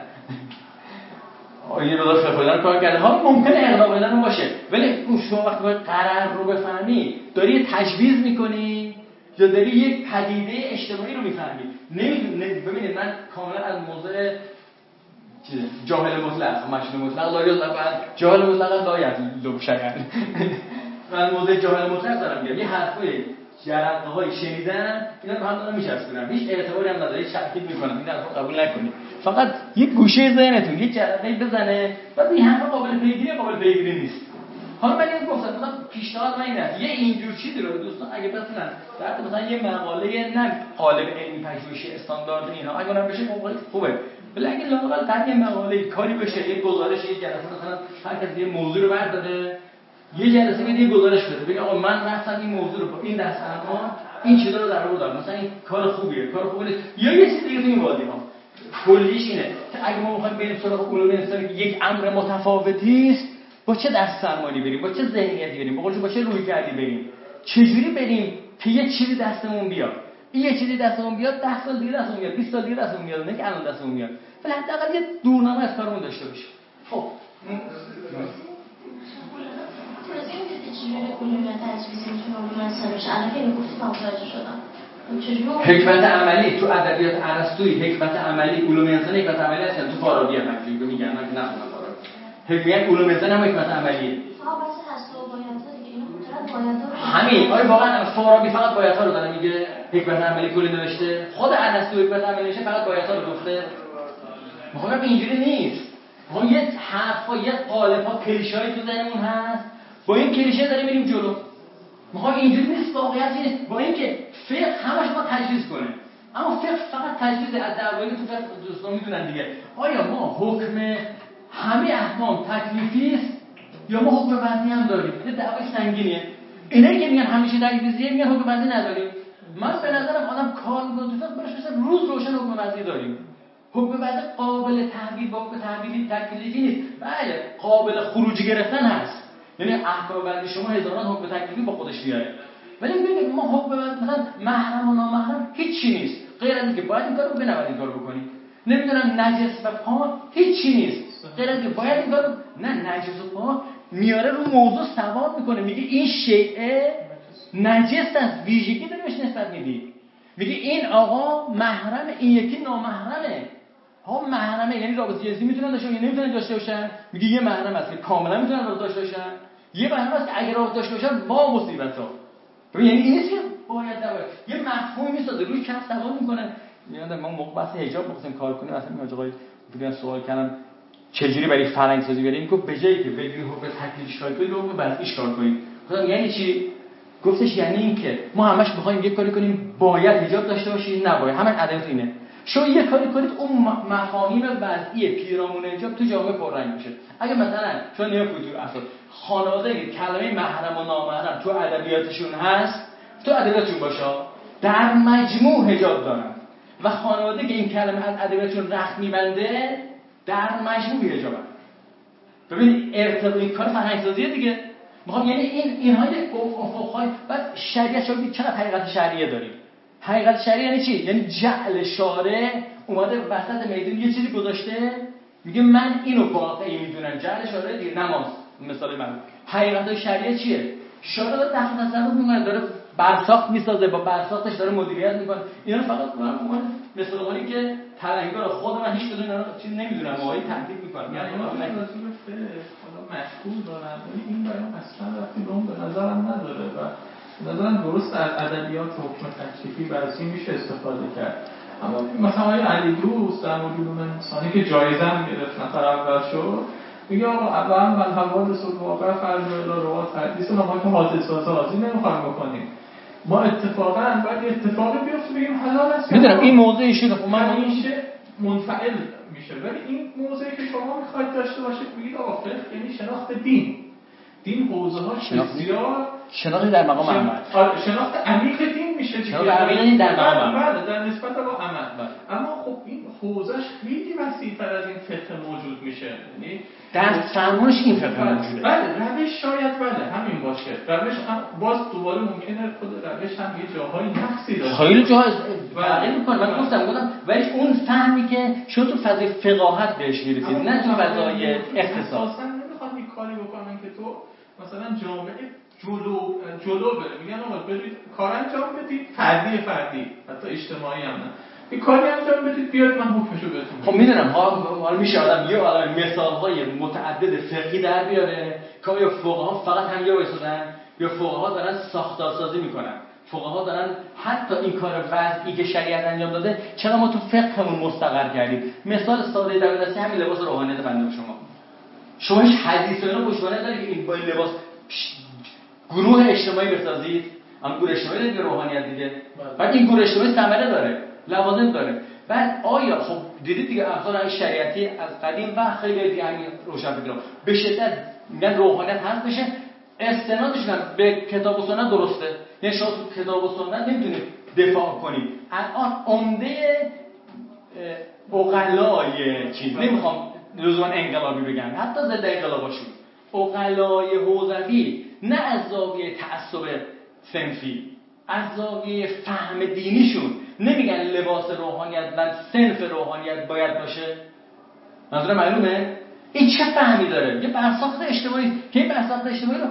یه مقدار فقهی کار کرده ها ممکنه اقدام بدن باشه ولی شما وقتی باید قرار رو بفهمی داری تجویز میکنی یا داری یک پدیده اجتماعی رو میفهمی. نمیدونی ببینید من کاملا از موضوع چیه جاهل مطلق مشهور مطلق لا یطلق جاهل مطلق لا یطلق شیئا من موضوع جاهل مطلق دارم میگم یه حرفای جرقه‌های شنیدن اینا رو هم دارم میچسبونم هیچ اعتباری هم نداره هیچ شکی میکنم این حرفو قبول نکنید فقط یه گوشه ذهنتون یه جرقه‌ای بزنه بعد این حرف قابل پیگیری قابل پیگیری نیست. حالا من این گفتم مثلا پیشنهاد من اینه یه اینجور چیزی رو دوستان اگه بتونن در مثلا یه مقاله نه قالب علمی پژوهشی استاندارد اینا اگه اونم بشه مقاله خوبه ولی اگه لااقل در یه مقاله کاری بشه یه گزارش یه جلسه مثلا هر کسی یه موضوع رو برداره یه جلسه میاد یه گزارش بده بگه آقا من مثلا این موضوع رو با این دسته‌ها این چیزا رو در آوردم مثلا این کار خوبیه کار خوبه نیست یا یه چیز دیگه تو این وادی ها کلیش اینه که اگه ما بخوایم بریم سراغ علوم انسانی که یک امر متفاوتی است با چه دست سرمانی بریم با چه ذهنیتی بریم با با چه رویکردی بریم چجوری بریم که یه چیزی دستمون بیاد این یه چیزی دستمون بیاد ده سال دیگه دستمون میاد بیست سال دیگه دستمون میاد نه که الان دستمون میاد ولی حداقل یه دورنامه از کارمون داشته باشیم. خب توضیح میدید چجوری علوم تجویزی میتونه علوم انسانی بشه؟ الان که میگفتی متوجه شدم. حکمت عملی تو ادبیات ارسطویی حکمت عملی علوم انسانی حکمت عملی هست تو فارابی هم همینجوری میگن من که نخونم فارابی حکمیت علوم انسانی هم حکمت عملیه فقط بحث هست و بایدها دیگه اینو خودت بایدها همین آره واقعا فارابی فقط بایدها رو داره میگه حکمت عملی کلی نوشته خود ارسطو حکمت عملی نوشته فقط بایدها رو گفته میگم اینجوری نیست ما یه حرفا یه قالب‌ها کلیشه‌ای تو ذهنمون هست با این کلیشه داریم میریم جلو ما اینجوری نیست واقعیت نیست با اینکه فقه همش ما تجویز کنه اما فقه فقط تجویز از دعوایی تو فقه دوستان میدونن دیگه آیا ما حکم همه احکام تکلیفی است یا ما حکم بندی هم داریم یه دعوای سنگینیه اینایی که میگن همیشه تجویزیه میگن حکم بندی نداریم من به نظرم آدم کار میکنه تو فقه برش مثلا روز روشن حکم بندی داریم حکم بندی قابل تحویل با تحویلی تکلیفی نیست بله قابل خروجی گرفتن هست یعنی احکام بندی شما هزاران حکم تکلیفی با خودش میاره ولی میگه ما حکم بندی مثلا محرم و نامحرم هیچی نیست غیر از اینکه باید این کارو بکنی نباید این کارو بکنی نمیدونم نجس و پاک هیچی نیست غیر از اینکه باید این کارو نه نجس و پاک میاره رو موضوع سواد میکنه میگه این شیء نجس است ویژگی داره بهش نسبت میدی میگه این آقا محرم این یکی نامحرمه ها محرمه یعنی رابطه جنسی میتونن داشته باشن یا نمیتونن داشته باشن میگه یه محرم است که کاملا میتونن رابطه داشته باشن یه محرم است که اگه رابطه داشته باشن با مصیبت‌ها ببین یعنی این نیست که باید نباید یه مفهومی میسازه روی کف سوال میکنه یادم ما موقع بحث حجاب می‌خواستیم کار کنیم اصلا میگم آقای بودن سوال کردم چجوری برای فرهنگ سازی بریم گفت به جایی که بگی حکم تکلیفش کار کنید حکم بندیش کار کنید گفتم یعنی چی گفتش یعنی این که ما همش می‌خوایم یه کاری کنیم باید حجاب داشته باشید نباید همین عدالت اینه شما یه کاری کنید اون مفاهیم وضعی پیرامون حجاب تو جامعه پررنگ میشه اگه مثلا چون نیا کلتور افراد خانواده کلمه محرم و نامحرم تو ادبیاتشون هست تو ادبیاتشون باشه در مجموع حجاب دارن و خانواده که این کلمه از ادبیاتشون رخت میبنده در مجموع حجاب هست. ببین ارتباطی کار فرهنگ سازیه دیگه میخوام یعنی این اینها یک افق‌های بعد شریعت شما چقدر حقیقت شرعیه داریم حقیقت شرعی یعنی چی؟ یعنی جعل شارع اومده وسط میدون یه چیزی گذاشته میگه من اینو واقعی میدونم جعل شارع دیگه نماز مثال من حقیقت شرعی چیه؟ شارع داره دخل تصرف میکنه داره برساخت میسازه با برساختش داره مدیریت میکنه اینا فقط من میگم مثلا که تلنگار خود من هیچ کدوم اینا چیز نمیدونم واقعی تحقیق میکنم یعنی ما راجع به حالا مشغول دارن ولی این برام اصلا رفتی به اون به نظرم نداره و نظرم درست از ادبیات حکم تکلیفی برای میشه استفاده کرد اما مثلا آقای علی دوست در مورد علوم انسانی که جایزه هم گرفت نفر اول شد میگه آقا اولا من حوادث الواقع فرض الی روات حدیث ما که حادثات سازی نمیخوایم بکنیم ما اتفاقا باید اتفاقی بیفته بگیم حلال است. میدونم این موضوع ایشون خب من همیشه منفعل میشه، ولی این موضوعی که شما میخواید داشته باشید بگید آقا فقه یعنی شناخت دین. دین حوزه ها بسیار شناخت در مقام عمل، شناخت عمیق دین میشه دیگه. شناخت عمیق در مقام عمل، بله در نسبت با عمل. اما خب این حوزهش خیلی وسیع‌تر از این فقه موجود میشه. یعنی در فرمونش این فقه موجوده. بله روش شاید بله همین باشه. روش باز دوباره ممکنه خود روش هم یه جاهای نقصی داره. خیلی جاها فرقی میکنه. من گفتم گفتم ولی اون فهمی که شما تو فضای فقاهت بهش میرسید نه تو فضای اقتصاد. اصلا نمیخواد این کاری بکنن که تو مثلا جامعه جلو جلو بره، میگن آقا برید کار انجام بدید، فردی فردی حتی اجتماعی هم نه، این کاری انجام بدید بیاد من حکمشو بهتون. خب میدونم حالا میشه آدم یه آدم مثال‌های متعدد فقهی در بیاره که یا فقها فقط هم یا وایسادن یا فقها دارن ساختارسازی میکنن، فقها دارن حتی این کار وضعی که شریعت انجام داده چرا ما تو فقهمون مستقر کردیم. مثال ساده در دستی همین لباس روحانیت بنده شما شما هیچ حدیث اینا پشتوانه داره که این با این لباس گروه اجتماعی بسازید، اما گروه اجتماعی دیگه روحانیت دیگه. بعد این گروه اجتماعی ثمره داره، لوازم داره. بعد آیا خب دیدید دیگه امثال شریعتی از قدیم و خیلی دیگه همین روشنفکران به شدت میگن روحانیت هست بشه، استنادشون به کتاب و سنت درسته. یعنی شما تو کتاب و سنت نمیتونید دفاع کنید. الان عمده عقلای چیز نمیخوام لزوما انقلابی بگم، حتی ضد انقلاباشون عقلای حوزوی نه از زاویه تعصب صنفی، از زاویه فهم دینیشون نمیگن لباس روحانیت و صنف روحانیت باید باشه. منظورم معلومه؟ این چه فهمی داره؟ یه برساخت اجتماعی که این برساخت اجتماعی رو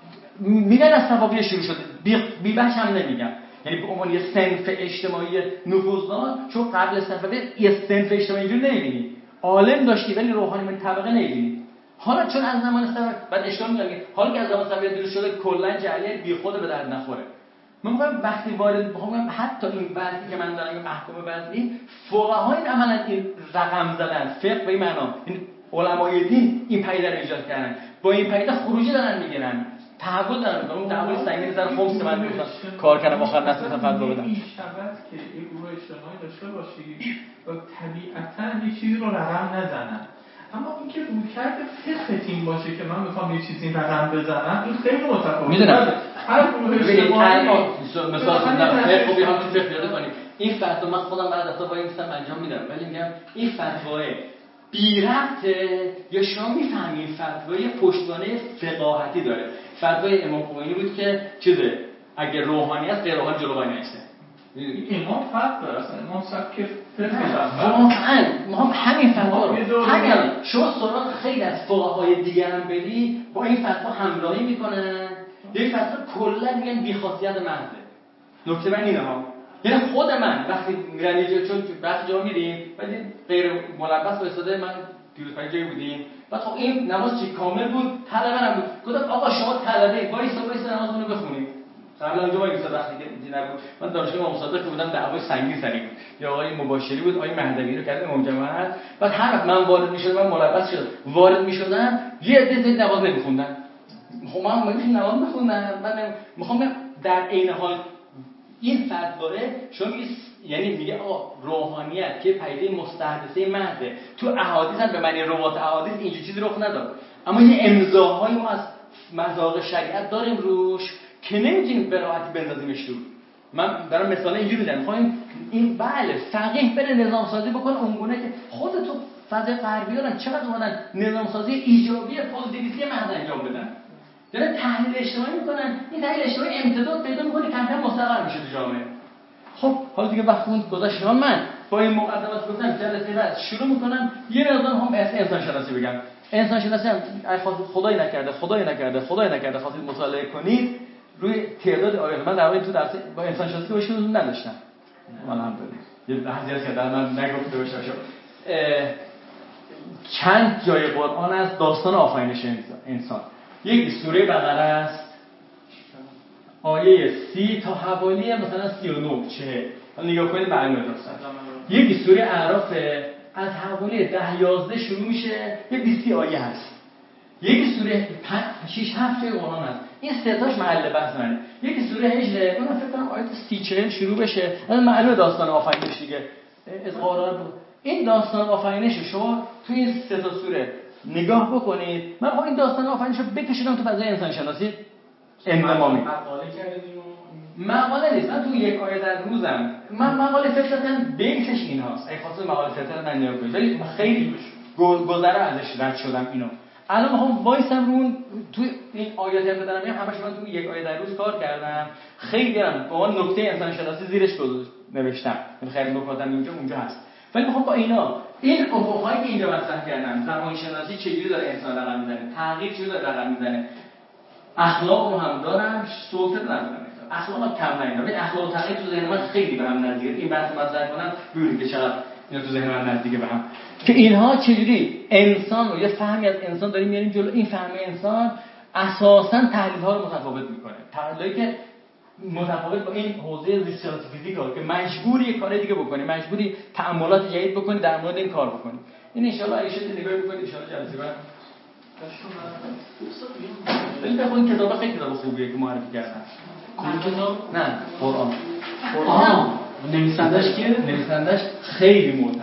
میگن از صفویه شروع شده، بی بچ هم نمیگن، یعنی به عنوان یه صنف اجتماعی نفوذدار، چون قبل صفویه یه صنف اجتماعی اینجوری نمیبینی، عالم داشتی ولی روحانی من طبقه نمیبینی. حالا چون از زمان صفویه بعد اشکال میگن حالا که از زمان صفویه دور شده کلا جریان بیخود به درد نخوره. من میگم وقتی وارد بخوام حتی این وضعی که من دارم این احکام وضعی فقها این عملا این رقم زدن فقه به این معنا، این علمای دین این پدیده رو ایجاد کردن، با این پدیده خروجی دارن میگیرن، تحول دارن میکنن. اون تحول سنگین سر خمس که من گفتم کار کردم آخر نسل مثلا فتوا بدم. این شبت که این گروه اجتماعی داشته باشی و طبیعتاً یه چیزی رو رقم نزنن، اما اینکه رویکرد فقه تیم باشه که من میخوام یه چیزی رقم بزنم این خیلی متفاوته. میدونم هر گروه اجتماعی مثلا فقه خوبی هم تو فقه پیاده کنیم. این فتوا من خودم بعد از با این مثلا انجام میدم، ولی میگم این فتوای بی ربطه یا شما میفهمید فتوای پشتوانه فقاهتی داره. فتوای امام خمینی بود که چیزه اگه روحانی است غیر روحانی جلو وای نمیسته. امام فرق داره اصلا امام سبک فقه واقعا ما هم همین فتوا رو همین شما سراغ خیلی از فقهای دیگر هم بدی با این فتوا همراهی میکنن، یک فتوا کلا میگن بی‌خاصیت محضه. نکته من اینه ها، یعنی خود من وقتی میرم یه جا چون وقتی جا میریم بعد غیر ملبس وایساده من دیروز پنج جایی بودیم بعد خب این نماز چی کامل بود طلبه هم بود گفتم آقا شما طلبه وایسا وایسا نمازمون رو بخونیم. قبلا اونجا وایسا وقتی که اینجا نبود من دانشگاه امام صادق که بودم دعوای سنگین سری بود یا آقای مباشری بود آقای مهدوی رو کرد امام جماعت. بعد هر وقت من وارد میشدم من ملبس شدم وارد میشدم یه عده نماز نمیخوندن. خب من میگم نماز بخونم من میخوام در عین حال این فتواه شما میگه یعنی میگه آقا روحانیت که پدیده مستحدثه محضه تو احادیث هم به معنی روات احادیث اینجوری چیزی رخ نداد، اما یه امضاهایی ما از مذاق شریعت داریم روش که نمیتونیم به راحتی بندازیمش دور. من دارم مثال اینجوری میزنم میخوایم این بله فقیه بره نظام سازی بکنه اونگونه که خود تو فضای غربی ها چقدر اومدن نظام سازی ایجابی پوزیتیویستی محض انجام بدن، دارن تحلیل اجتماعی میکنن، این تحلیل اجتماعی امتداد پیدا میکنه کم کم مستقر میشه تو جامعه. خب حالا دیگه وقتی گذاشت من با این مقدمات گفتم جلسه بعد شروع میکنم یه مقدار هم انسان شناسی بگم. انسان شناسی هم خدای نکرده خدای نکرده خدای نکرده خواستید مطالعه کنید روی تعداد آیات. من در واقع تو درس با انسان شناسی باشه نداشتم الحمدلله یه لحظه هست که در من نگفته باشه چند جای قرآن از داستان آفرینش انسان. یکی سوره بقره است آیه سی تا حوالی مثلا سی و نه چه حالا نگاه کنید معلومه درسته. یکی سوره اعراف از حوالی ده یازده شروع میشه یه بیست آیه هست. یکی سوره شش هفت جای قرآن هست. این سه تاش محل بحث منه. یکی سوره هجر، اون فکر کنم آیت سی چهل شروع بشه. الان معلومه داستان آفرینش دیگه. از قرآن این داستان آفرینش شما توی این سه تا سوره نگاه بکنید. من خب این داستان آفرینش رو بکشیدم تو فضای انسان شناسی انضمامی. مقاله کردیم. مقاله نیست، من تو یک آیه در روزم من مقاله فلسفه بیسش ایناست. اگه خاطر مقاله فلسفه من نگاه کنید ولی خیلی گذره ازش رد شدم اینو. الان میخوام وایسم رو اون تو این آیات هم بدارم میگم همش من تو یک آیه در روز کار کردم. خیلی هم با نکته انسان شناسی زیرش نوشتم. خیلی نکاتم اینجا اونجا هست. ولی میخوام با اینا این افقایی که اینجا مطرح کردم، زبان شناسی چجوری داره انسان رقم میزنه، تغییر چجوری داره رقم میزنه، اخلاق رو هم دارم، سلطه ندارم. اخلاق هم کم نمیدونم. ولی اخلاق و تغییر تو ذهن من خیلی به هم نزدیکه. این بحث مطرح کنم ببینید که چقدر اینا تو ذهن من نزدیکه به هم. که اینها چجوری انسان رو یه فهمی از انسان داریم میاریم جلو. این فهم انسان اساساً تحلیل‌ها رو متفاوت میکنه. تحلیلی که متفاوت با این حوزه زیست شناسی فیزیکال که مجبوری یه کار دیگه بکنی، مجبوری تأملات جدید بکنی در مورد این کار بکنی. این ان شاءالله ایشون نگاه بکنید ان شاءالله جلسه بعد ولی بخونید کتاب خیلی کتاب خوبیه که معرفی کردن. کتاب؟ نه، قرآن. قرآن. نویسندش کیه؟ نویسندش خیلی معتبره.